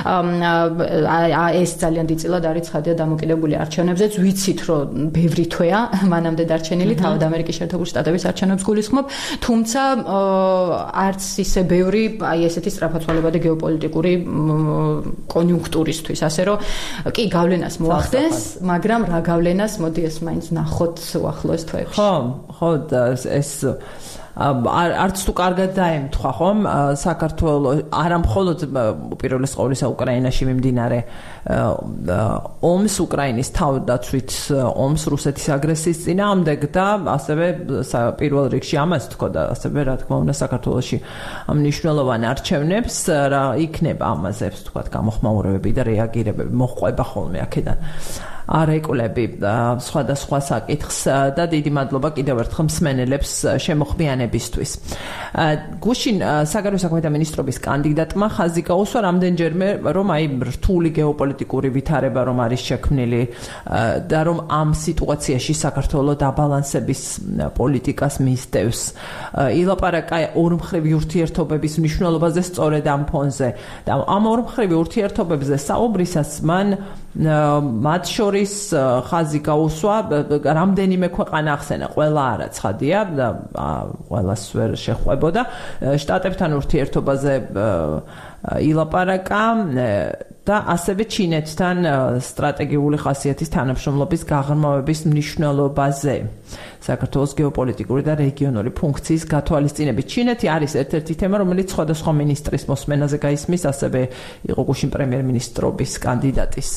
ეს ძალიან დიდწილად არის ცხადია დამოკიდებული არჩევნებზეც. ვიცით, რომ ბევრი თვეა მანამდე დარჩენილი, თავად ამერიკის შეერთებულ შტატების არჩევნებს გულისხმობ, თუმცა არც ისე ბევრი აი ესეთი სწრაფაცვალებადი გეოპოლიტიკური კონიუნქტურისთვის, ასე რომ კი გავლენას მოახდენს, მაგრამ რა გავლენას მოდი ეს მაინც ნახოთ უახლოეს თვეებში. ხო, ეს არც თუ კარგად დაემთხვა ხომ საქართველოს არა მხოლოდ უპირველეს ყოვლისა უკრაინაში მიმდინარე ომს უკრაინის თავდაცვით ომს რუსეთის აგრესიის წინააღმდეგ და ასევე პირველ რიგში ამას თქო და ასევე რა თქმა უნდა საქართველოში მნიშვნელოვან არჩევნებს რა იქნება ამაზე ვთქვათ გამოხმაურებები და რეაგირებები მოჰყვება ხოლმე აქედან არეკულები სხვადასხვა საკითხს და დიდი მადლობა კიდევ ერთხელ მსმენელებს შემოხმიანებისთვის. გუშინ საგარეო საქმეთა მინისტრობის კანდიდატმა ხაზი გაუსვა რამდენჯერმე რომ აი რთული გეოპოლიტიკური ვითარება რომ არის შექმნილი და რომ ამ სიტუაციაში საქართველოს დაბალანსების პოლიტიკას მისდევს. ილაპარაკა ორმხრივი ურთიერთობების მნიშვნელობაზე სწორედ ამ ფონზე და ამ ორმხრივი ურთიერთობებზე საუბრისას მან მათ შორის ხაზი გაუსვა რამდენიმე ქვეყანა ახსენა ყველა არა ცხადია და ყველას ვერ შეხვებოდა შტატებთან ურთიერთობაზე ილაპარაკა და ასევე ჩინეთთან სტრატეგიული ხასიათის თანამშრომლობის გაღრმავების მნიშვნელობაზე საქართველოს გეოპოლიტიკური და რეგიონული ფუნქციის გათვალისწინებით. ჩინეთი არის ერთ-ერთი თემა, რომელიც სხვადასხვა მინისტრის მოსმენაზე გაისმის, ასევე იყო გუშინ პრემიერ-მინისტრობის კანდიდატის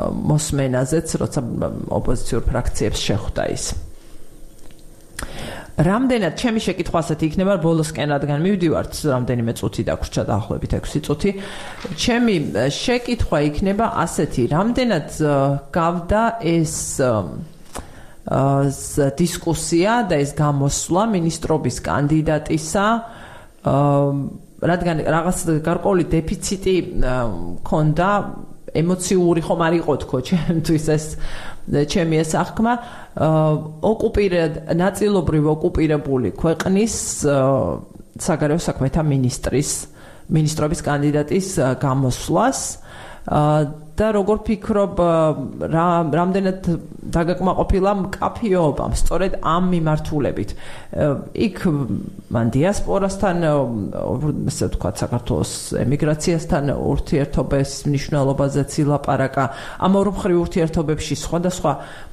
მოსმენაზეც, როცა ოპოზიციურ ფრაქციებს შეხვდა ის. რამდენად ჩემი შეკითხვა ასეთი იქნება, ბოლოსკენ რადგან მივდივართ, რამდენიმე წუთი დაგვრჩა დაახლოებით 6 წუთი. ჩემი შეკითხვა იქნება ასეთი, რამდენად გავდა ეს დისკუსია და ეს გამოსვლა მინისტრობის კანდიდატისა, რადგან რაღაც გარკვეული დეფიციტი მქონდა, ემოციური ხომ არ იყო თქო ჩემთვის ეს ჩემი ეს აღქმა, ნაწილობრივ ოკუპირებული ქვეყნის საგარეო საქმეთა მინისტრობის კანდიდატის გამოსვლას და როგორ ფიქრობ, რამდენად დაგაკმაყოფილა მკაფიობამ სწორედ ამ მიმართულებით. იქ მან დიასპორასთან, ესე ვთქვათ, საქართველოს ემიგრაციასთან ურთიერთობის მნიშვნელობაზეც ილაპარაკა. ამ ორი ურთიერთობებში სხვადასხვა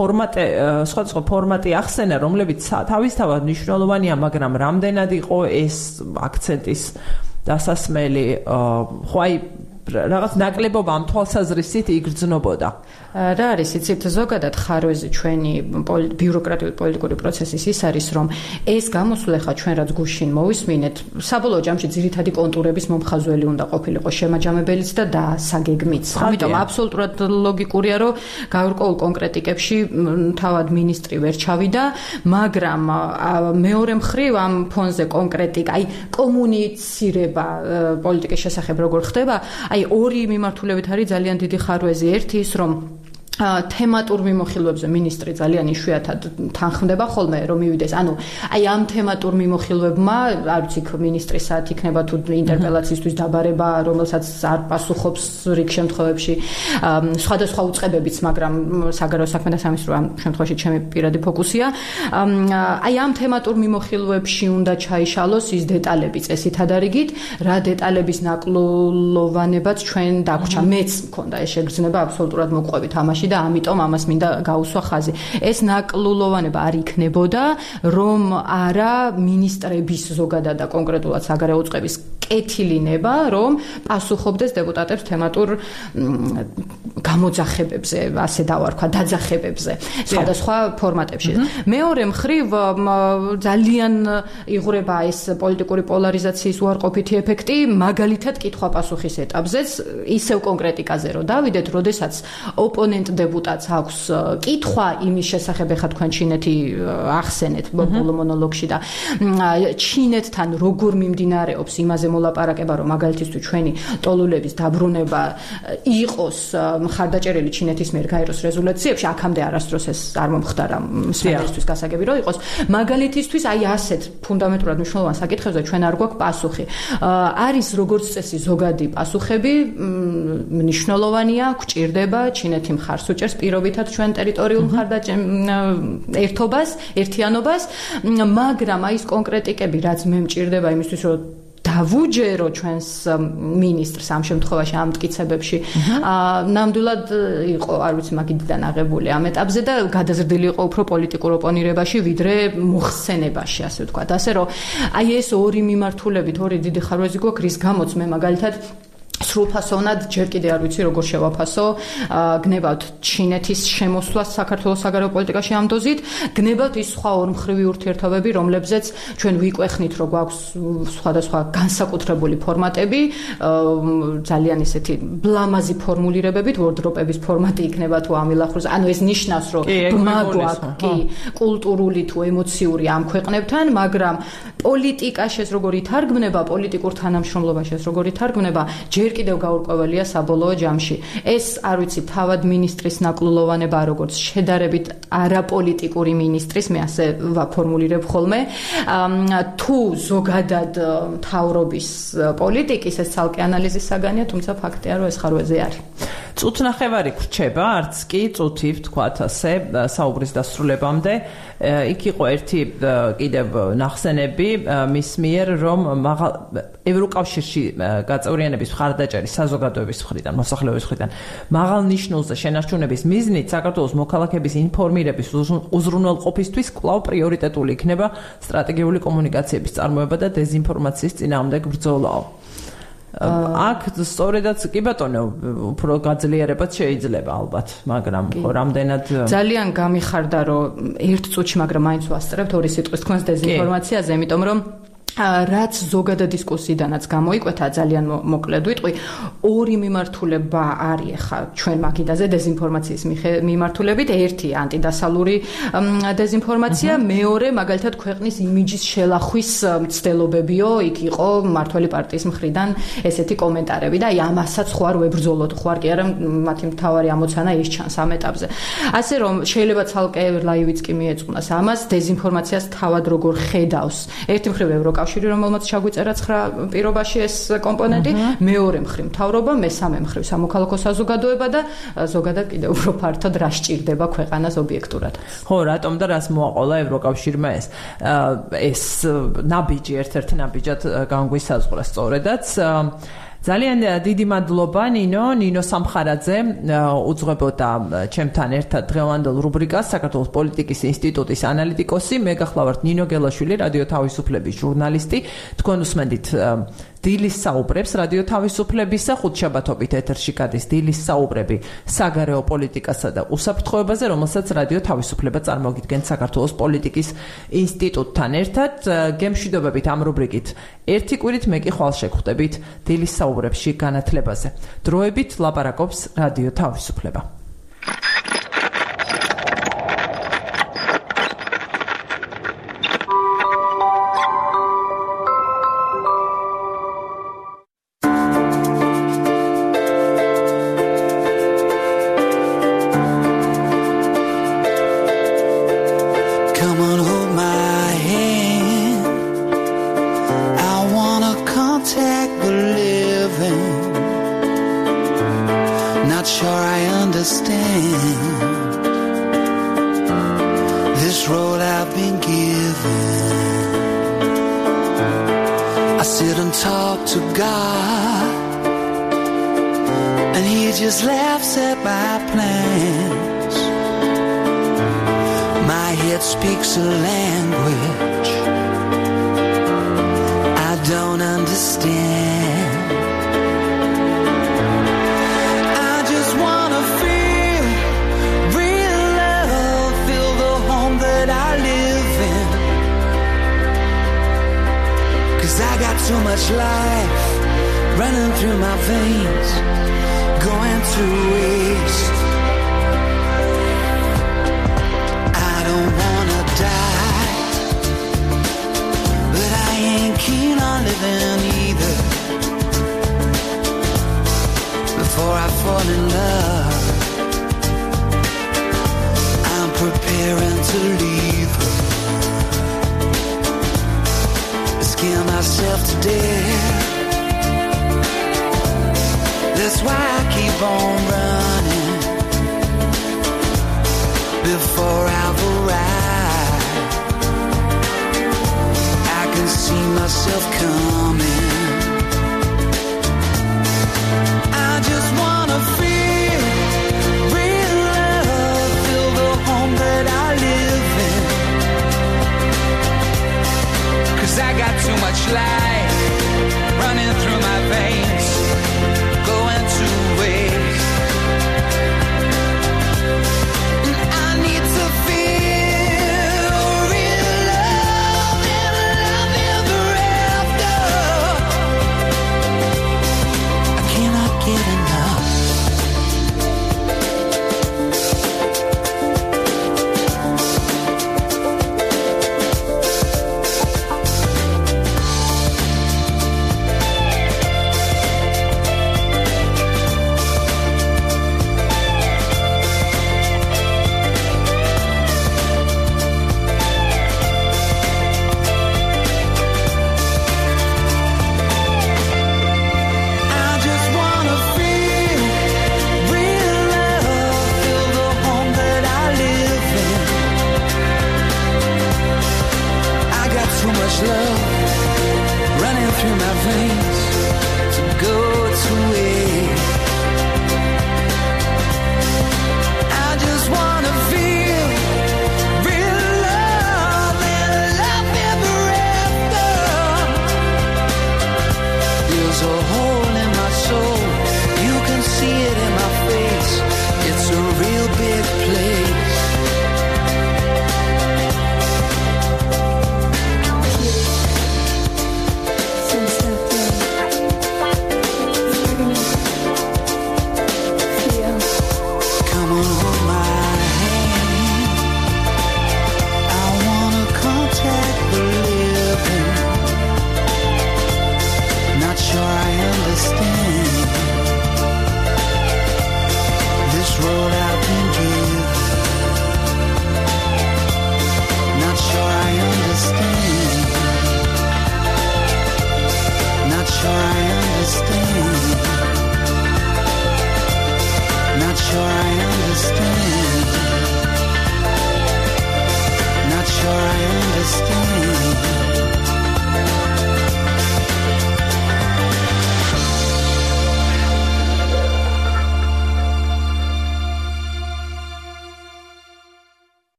ფორმატი ახსენა, რომლებიც თავისთავად მნიშვნელოვანია, მაგრამ რამდენად იყო ეს აქცენტის დასასმელი, ხო აი რაღაც ნაკლებობა ამ თვალსაზრისით იგრძნობოდა. რა არის იცით, ზოგადად ხარვეზე ჩვენი ბიუროკრატიული პოლიტიკური პროცესის ის არის, რომ ეს გამოსვლა ხა ჩვენ რაც გუშინ მოვისმინეთ, საბოლოო ჯამში ძირითადი კონტურების მომხაზველი უნდა ყოფილიყო შემაჯამებელიც და დასაგეგმიც. ამიტომ აბსოლუტურად ლოგიკურია, რომ გარკვეულ კონკრეტიკებში თავად მინისტრი ვერ ჩავიდა, მაგრამ მეორე მხრივ ამ ფონზე კონკრეტიკა, აი კომუნიცირება პოლიტიკის შესახებ როგორ ხდება, აი ორი მიმართულებით არის ძალიან დიდი ხარვეზი. ერთი ის, რომ თემატურ მიმოხილვებზე მინისტრი ძალიან იშვიათად თანხმდება ხოლმე რომ მივიდეს. ანუ აი ამ თემატურ მიმოხილვებმა, არ ვიცი, მინისტრის საათ იქნება თუ ინტერპელაციისთვის დაბარება, რომელსაც არ პასუხობს რიგ შემთხვევებში სხვადასხვა უწყებებიც, მაგრამ საგარეო საქმეთა სამინისტრო ამ შემთხვევაში ჩემი პირადი ფოკუსია. აი ამ თემატურ მიმოხილვებში უნდა ჩაიშალოს ის დეტალები წესით ადარიგით, რა დეტალების ნაკლოვანებაც ჩვენ დაგვრჩა. მეც მქონდა ეს შეგრძნება, აბსოლუტურად მოყვებით ამაში და ამიტომ ამას მინდა გაუსვა ხაზი. ეს ნაკლულოვანება არ იქნებოდა, რომ არა მინისტრების ზოგადად და კონკრეტულად საგარეო უწყების კეთილინება, რომ პასუხობდეს დეპუტატებს თემატურ გამოძახებებზე, ასე დავარქვა, დაძახებებზე, სხვადასხვა ფორმატებში. მეორე მხრივ ძალიან იღვრება ეს პოლიტიკური პოლარიზაციის უარყოფითი ეფექტი, მაგალითად კითხვა-პასუხის ეტაპზეც, ისევ კონკრეტიკაზე რომ დავიდეთ, როდესაც ოპონენტ დეპუტატს აქვს კითხვა იმის შესახებ, ხა თქვენ ჩინეთი ახსენეთ ბოლო მონოლოგში და ჩინეთთან როგორ მიმდინარეობს იმაზე მოლაპარაკება, რომ მაგალითისთვის ჩვენი ტოლულების დაბრუნება იყოს მხარდაჭერილი ჩინეთის მიერ გაეროს რეზოლუციებში, აქამდე არასდროს ეს არ მომხდარა მსმენელისთვის გასაგები რომ იყოს. მაგალითისთვის აი ასეთ ფუნდამენტურად მნიშვნელოვან საკითხებზე ჩვენ არ გვაქვს პასუხი. არის როგორც წესი ზოგადი პასუხები, მნიშვნელოვანია, გვჭირდება, ჩინეთი მხარს უჭერს პირობითად ჩვენ ტერიტორიულ ერთობას, ერთიანობას, მაგრამ აი ეს კონკრეტიკები, რაც მე მჭირდება იმისთვის, რომ დავუჯერო ჩვენს მინისტრს ამ შემთხვევაში ამ მტკიცებებში, ნამდვილად იყო, არ ვიცი, მაგიდიდან აღებული ამ ეტაპზე და გადაზრდილი იყო უფრო პოლიტიკურ ოპონირებაში, ვიდრე მოხსენებაში, ასე ვთქვათ. ასე რომ აი ეს ორი მიმართულებით, ორი დიდი ხარვეზი გვაქვს, რის გამოც მე მაგალითად სრულფასოვნად ჯერ კიდე არ ვიცი როგორ შევაფასო, გნებავთ ჩინეთის შემოსვლას საქართველოს საგარეო პოლიტიკაში ამ დოზით, გნებავთ ის სხვა ორმხრივი ურთიერთობები, რომლებზეც ჩვენ ვიკვეხნით, რომ გვაქვს სხვადასხვა განსაკუთრებული ფორმატები, ძალიან ისეთი ბლამაზი ფორმულირებებით, ვორდროპების ფორმატი იქნება თუ ამილახვრს, ანუ ეს ნიშნავს, რომ ბმა გვაქვს, კი, კულტურული თუ ემოციური ამ ქვეყნებთან, მაგრამ პოლიტიკაში ეს როგორ ითარგმნება, პოლიტიკურ თანამშრომლობაში ეს როგორ ითარგმნება, ჯერ კიდევ გაურკვეველია საბოლოო ჯამში. ეს, არ ვიცი, თავად მინისტრის ნაკლულოვანება, როგორც შედარებით არაპოლიტიკური მინისტრის, მე ასე ვაფორმულირებ ხოლმე, თუ ზოგადად მთავრობის პოლიტიკის, ეს ცალკე ანალიზის საგანია, თუმცა ფაქტია, რომ ეს ხარვეზე არის. წუთნახევარი გრჩება, არც კი წუთი, ვთქვათ ასე, საუბრის დასრულებამდე. იქ იყო ერთი კიდევ ნახსენები მის მიერ, რომ ევროკავშირში გაწევრიანების მხარდაჭერის საზოგადოების მხრიდან, მოსახლეობის მხრიდან მაღალ ნიშნულზე შენარჩუნების მიზნით საქართველოს მოქალაქეების ინფორმირების უზრუნველყოფისთვის კვლავ პრიორიტეტული იქნება სტრატეგიული კომუნიკაციების წარმოება და დეზინფორმაციის წინააღმდეგ ბრძოლაო. აქ სწორედაც კი ბატონო უფრო გაძლიერებაც შეიძლება ალბათ, მაგრამ ხო რამდენად ძალიან გამიხარდა რომ ერთ წუთში, მაგრამ მაინც ვასწრებთ ორი სიტყვის თქვენს დეზინფორმაციაზე, იმიტომ რომ რაც ზოგადად დისკუსიიდანაც გამოიკვეთა ძალიან მოკლედ ვიტყვი, ორი მიმართულება არის ხა ჩვენ მაგიდაზე დეზინფორმაციის მიმართულებით, ერთი ანტიდასალური დეზინფორმაცია, მეორე მაგალითად ქვეყნის იმიჯის შელახვის მცდელობებიო, იქ იყო მმართველი პარტიის მხრიდან ესეთი კომენტარები და აი ამასაც ხوار ვებრძოლოთ, ხوار კი არა მათი მთავარი ამოცანა ის ჩანს ამ ეტაპზე. ასე რომ შეიძლება ცალკე ლაივიც კი მიეწყვნას ამას, დეზინფორმაციას თავად როგორ ხედავს. ერთი მხრივ ევროკავშირი, რომელმაც ჩაგვიწერა 9 პირობაში ეს კომპონენტი, მეორე მხრივ მთავრობა, მესამე მხრივ სამოქალაქო საზოგადოება და ზოგადად კიდევ უფრო ფართოდ რა სჭირდება ქვეყანას ობიექტურად. ხო, რატომ და რას მოაყოლა ევროკავშირმა ეს ნაბიჯი ერთ-ერთი ნაბიჯად განგვისაზღვრა სწორედაც. ძალიან დიდი მადლობა ნინო სამხარაძე უძღვებოდა ჩემთან ერთად დღევანდელ რუბრიკას საქართველოს პოლიტიკის ინსტიტუტის ანალიტიკოსი. მე გახლავართ ნინო გელაშვილი, რადიო თავისუფლების ჟურნალისტი. თქვენ უსმენთ დილის საუბრებს რადიო თავისუფლებისა, ხუთშაბათობით ეთერში გადის დილის საუბრები საგარეო პოლიტიკასა და უსაფრთხოებაზე, რომელსაც რადიო თავისუფლება წარმოგიდგენთ საქართველოს პოლიტიკის ინსტიტუტთან ერთად. გემშვიდობებით ამ რუბრიკით ერთი კვირით, მე კი ხვალ შეგხვდებით დილის საუბრებში განათლებაზე. დროებით ლაპარაკობს რადიო თავისუფლება. a hole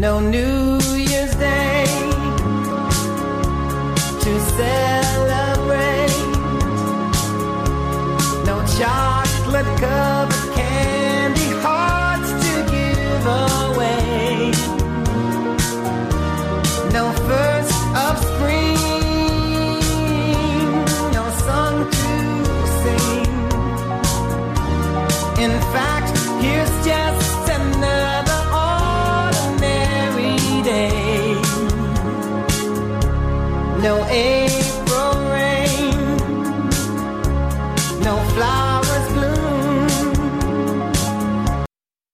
no new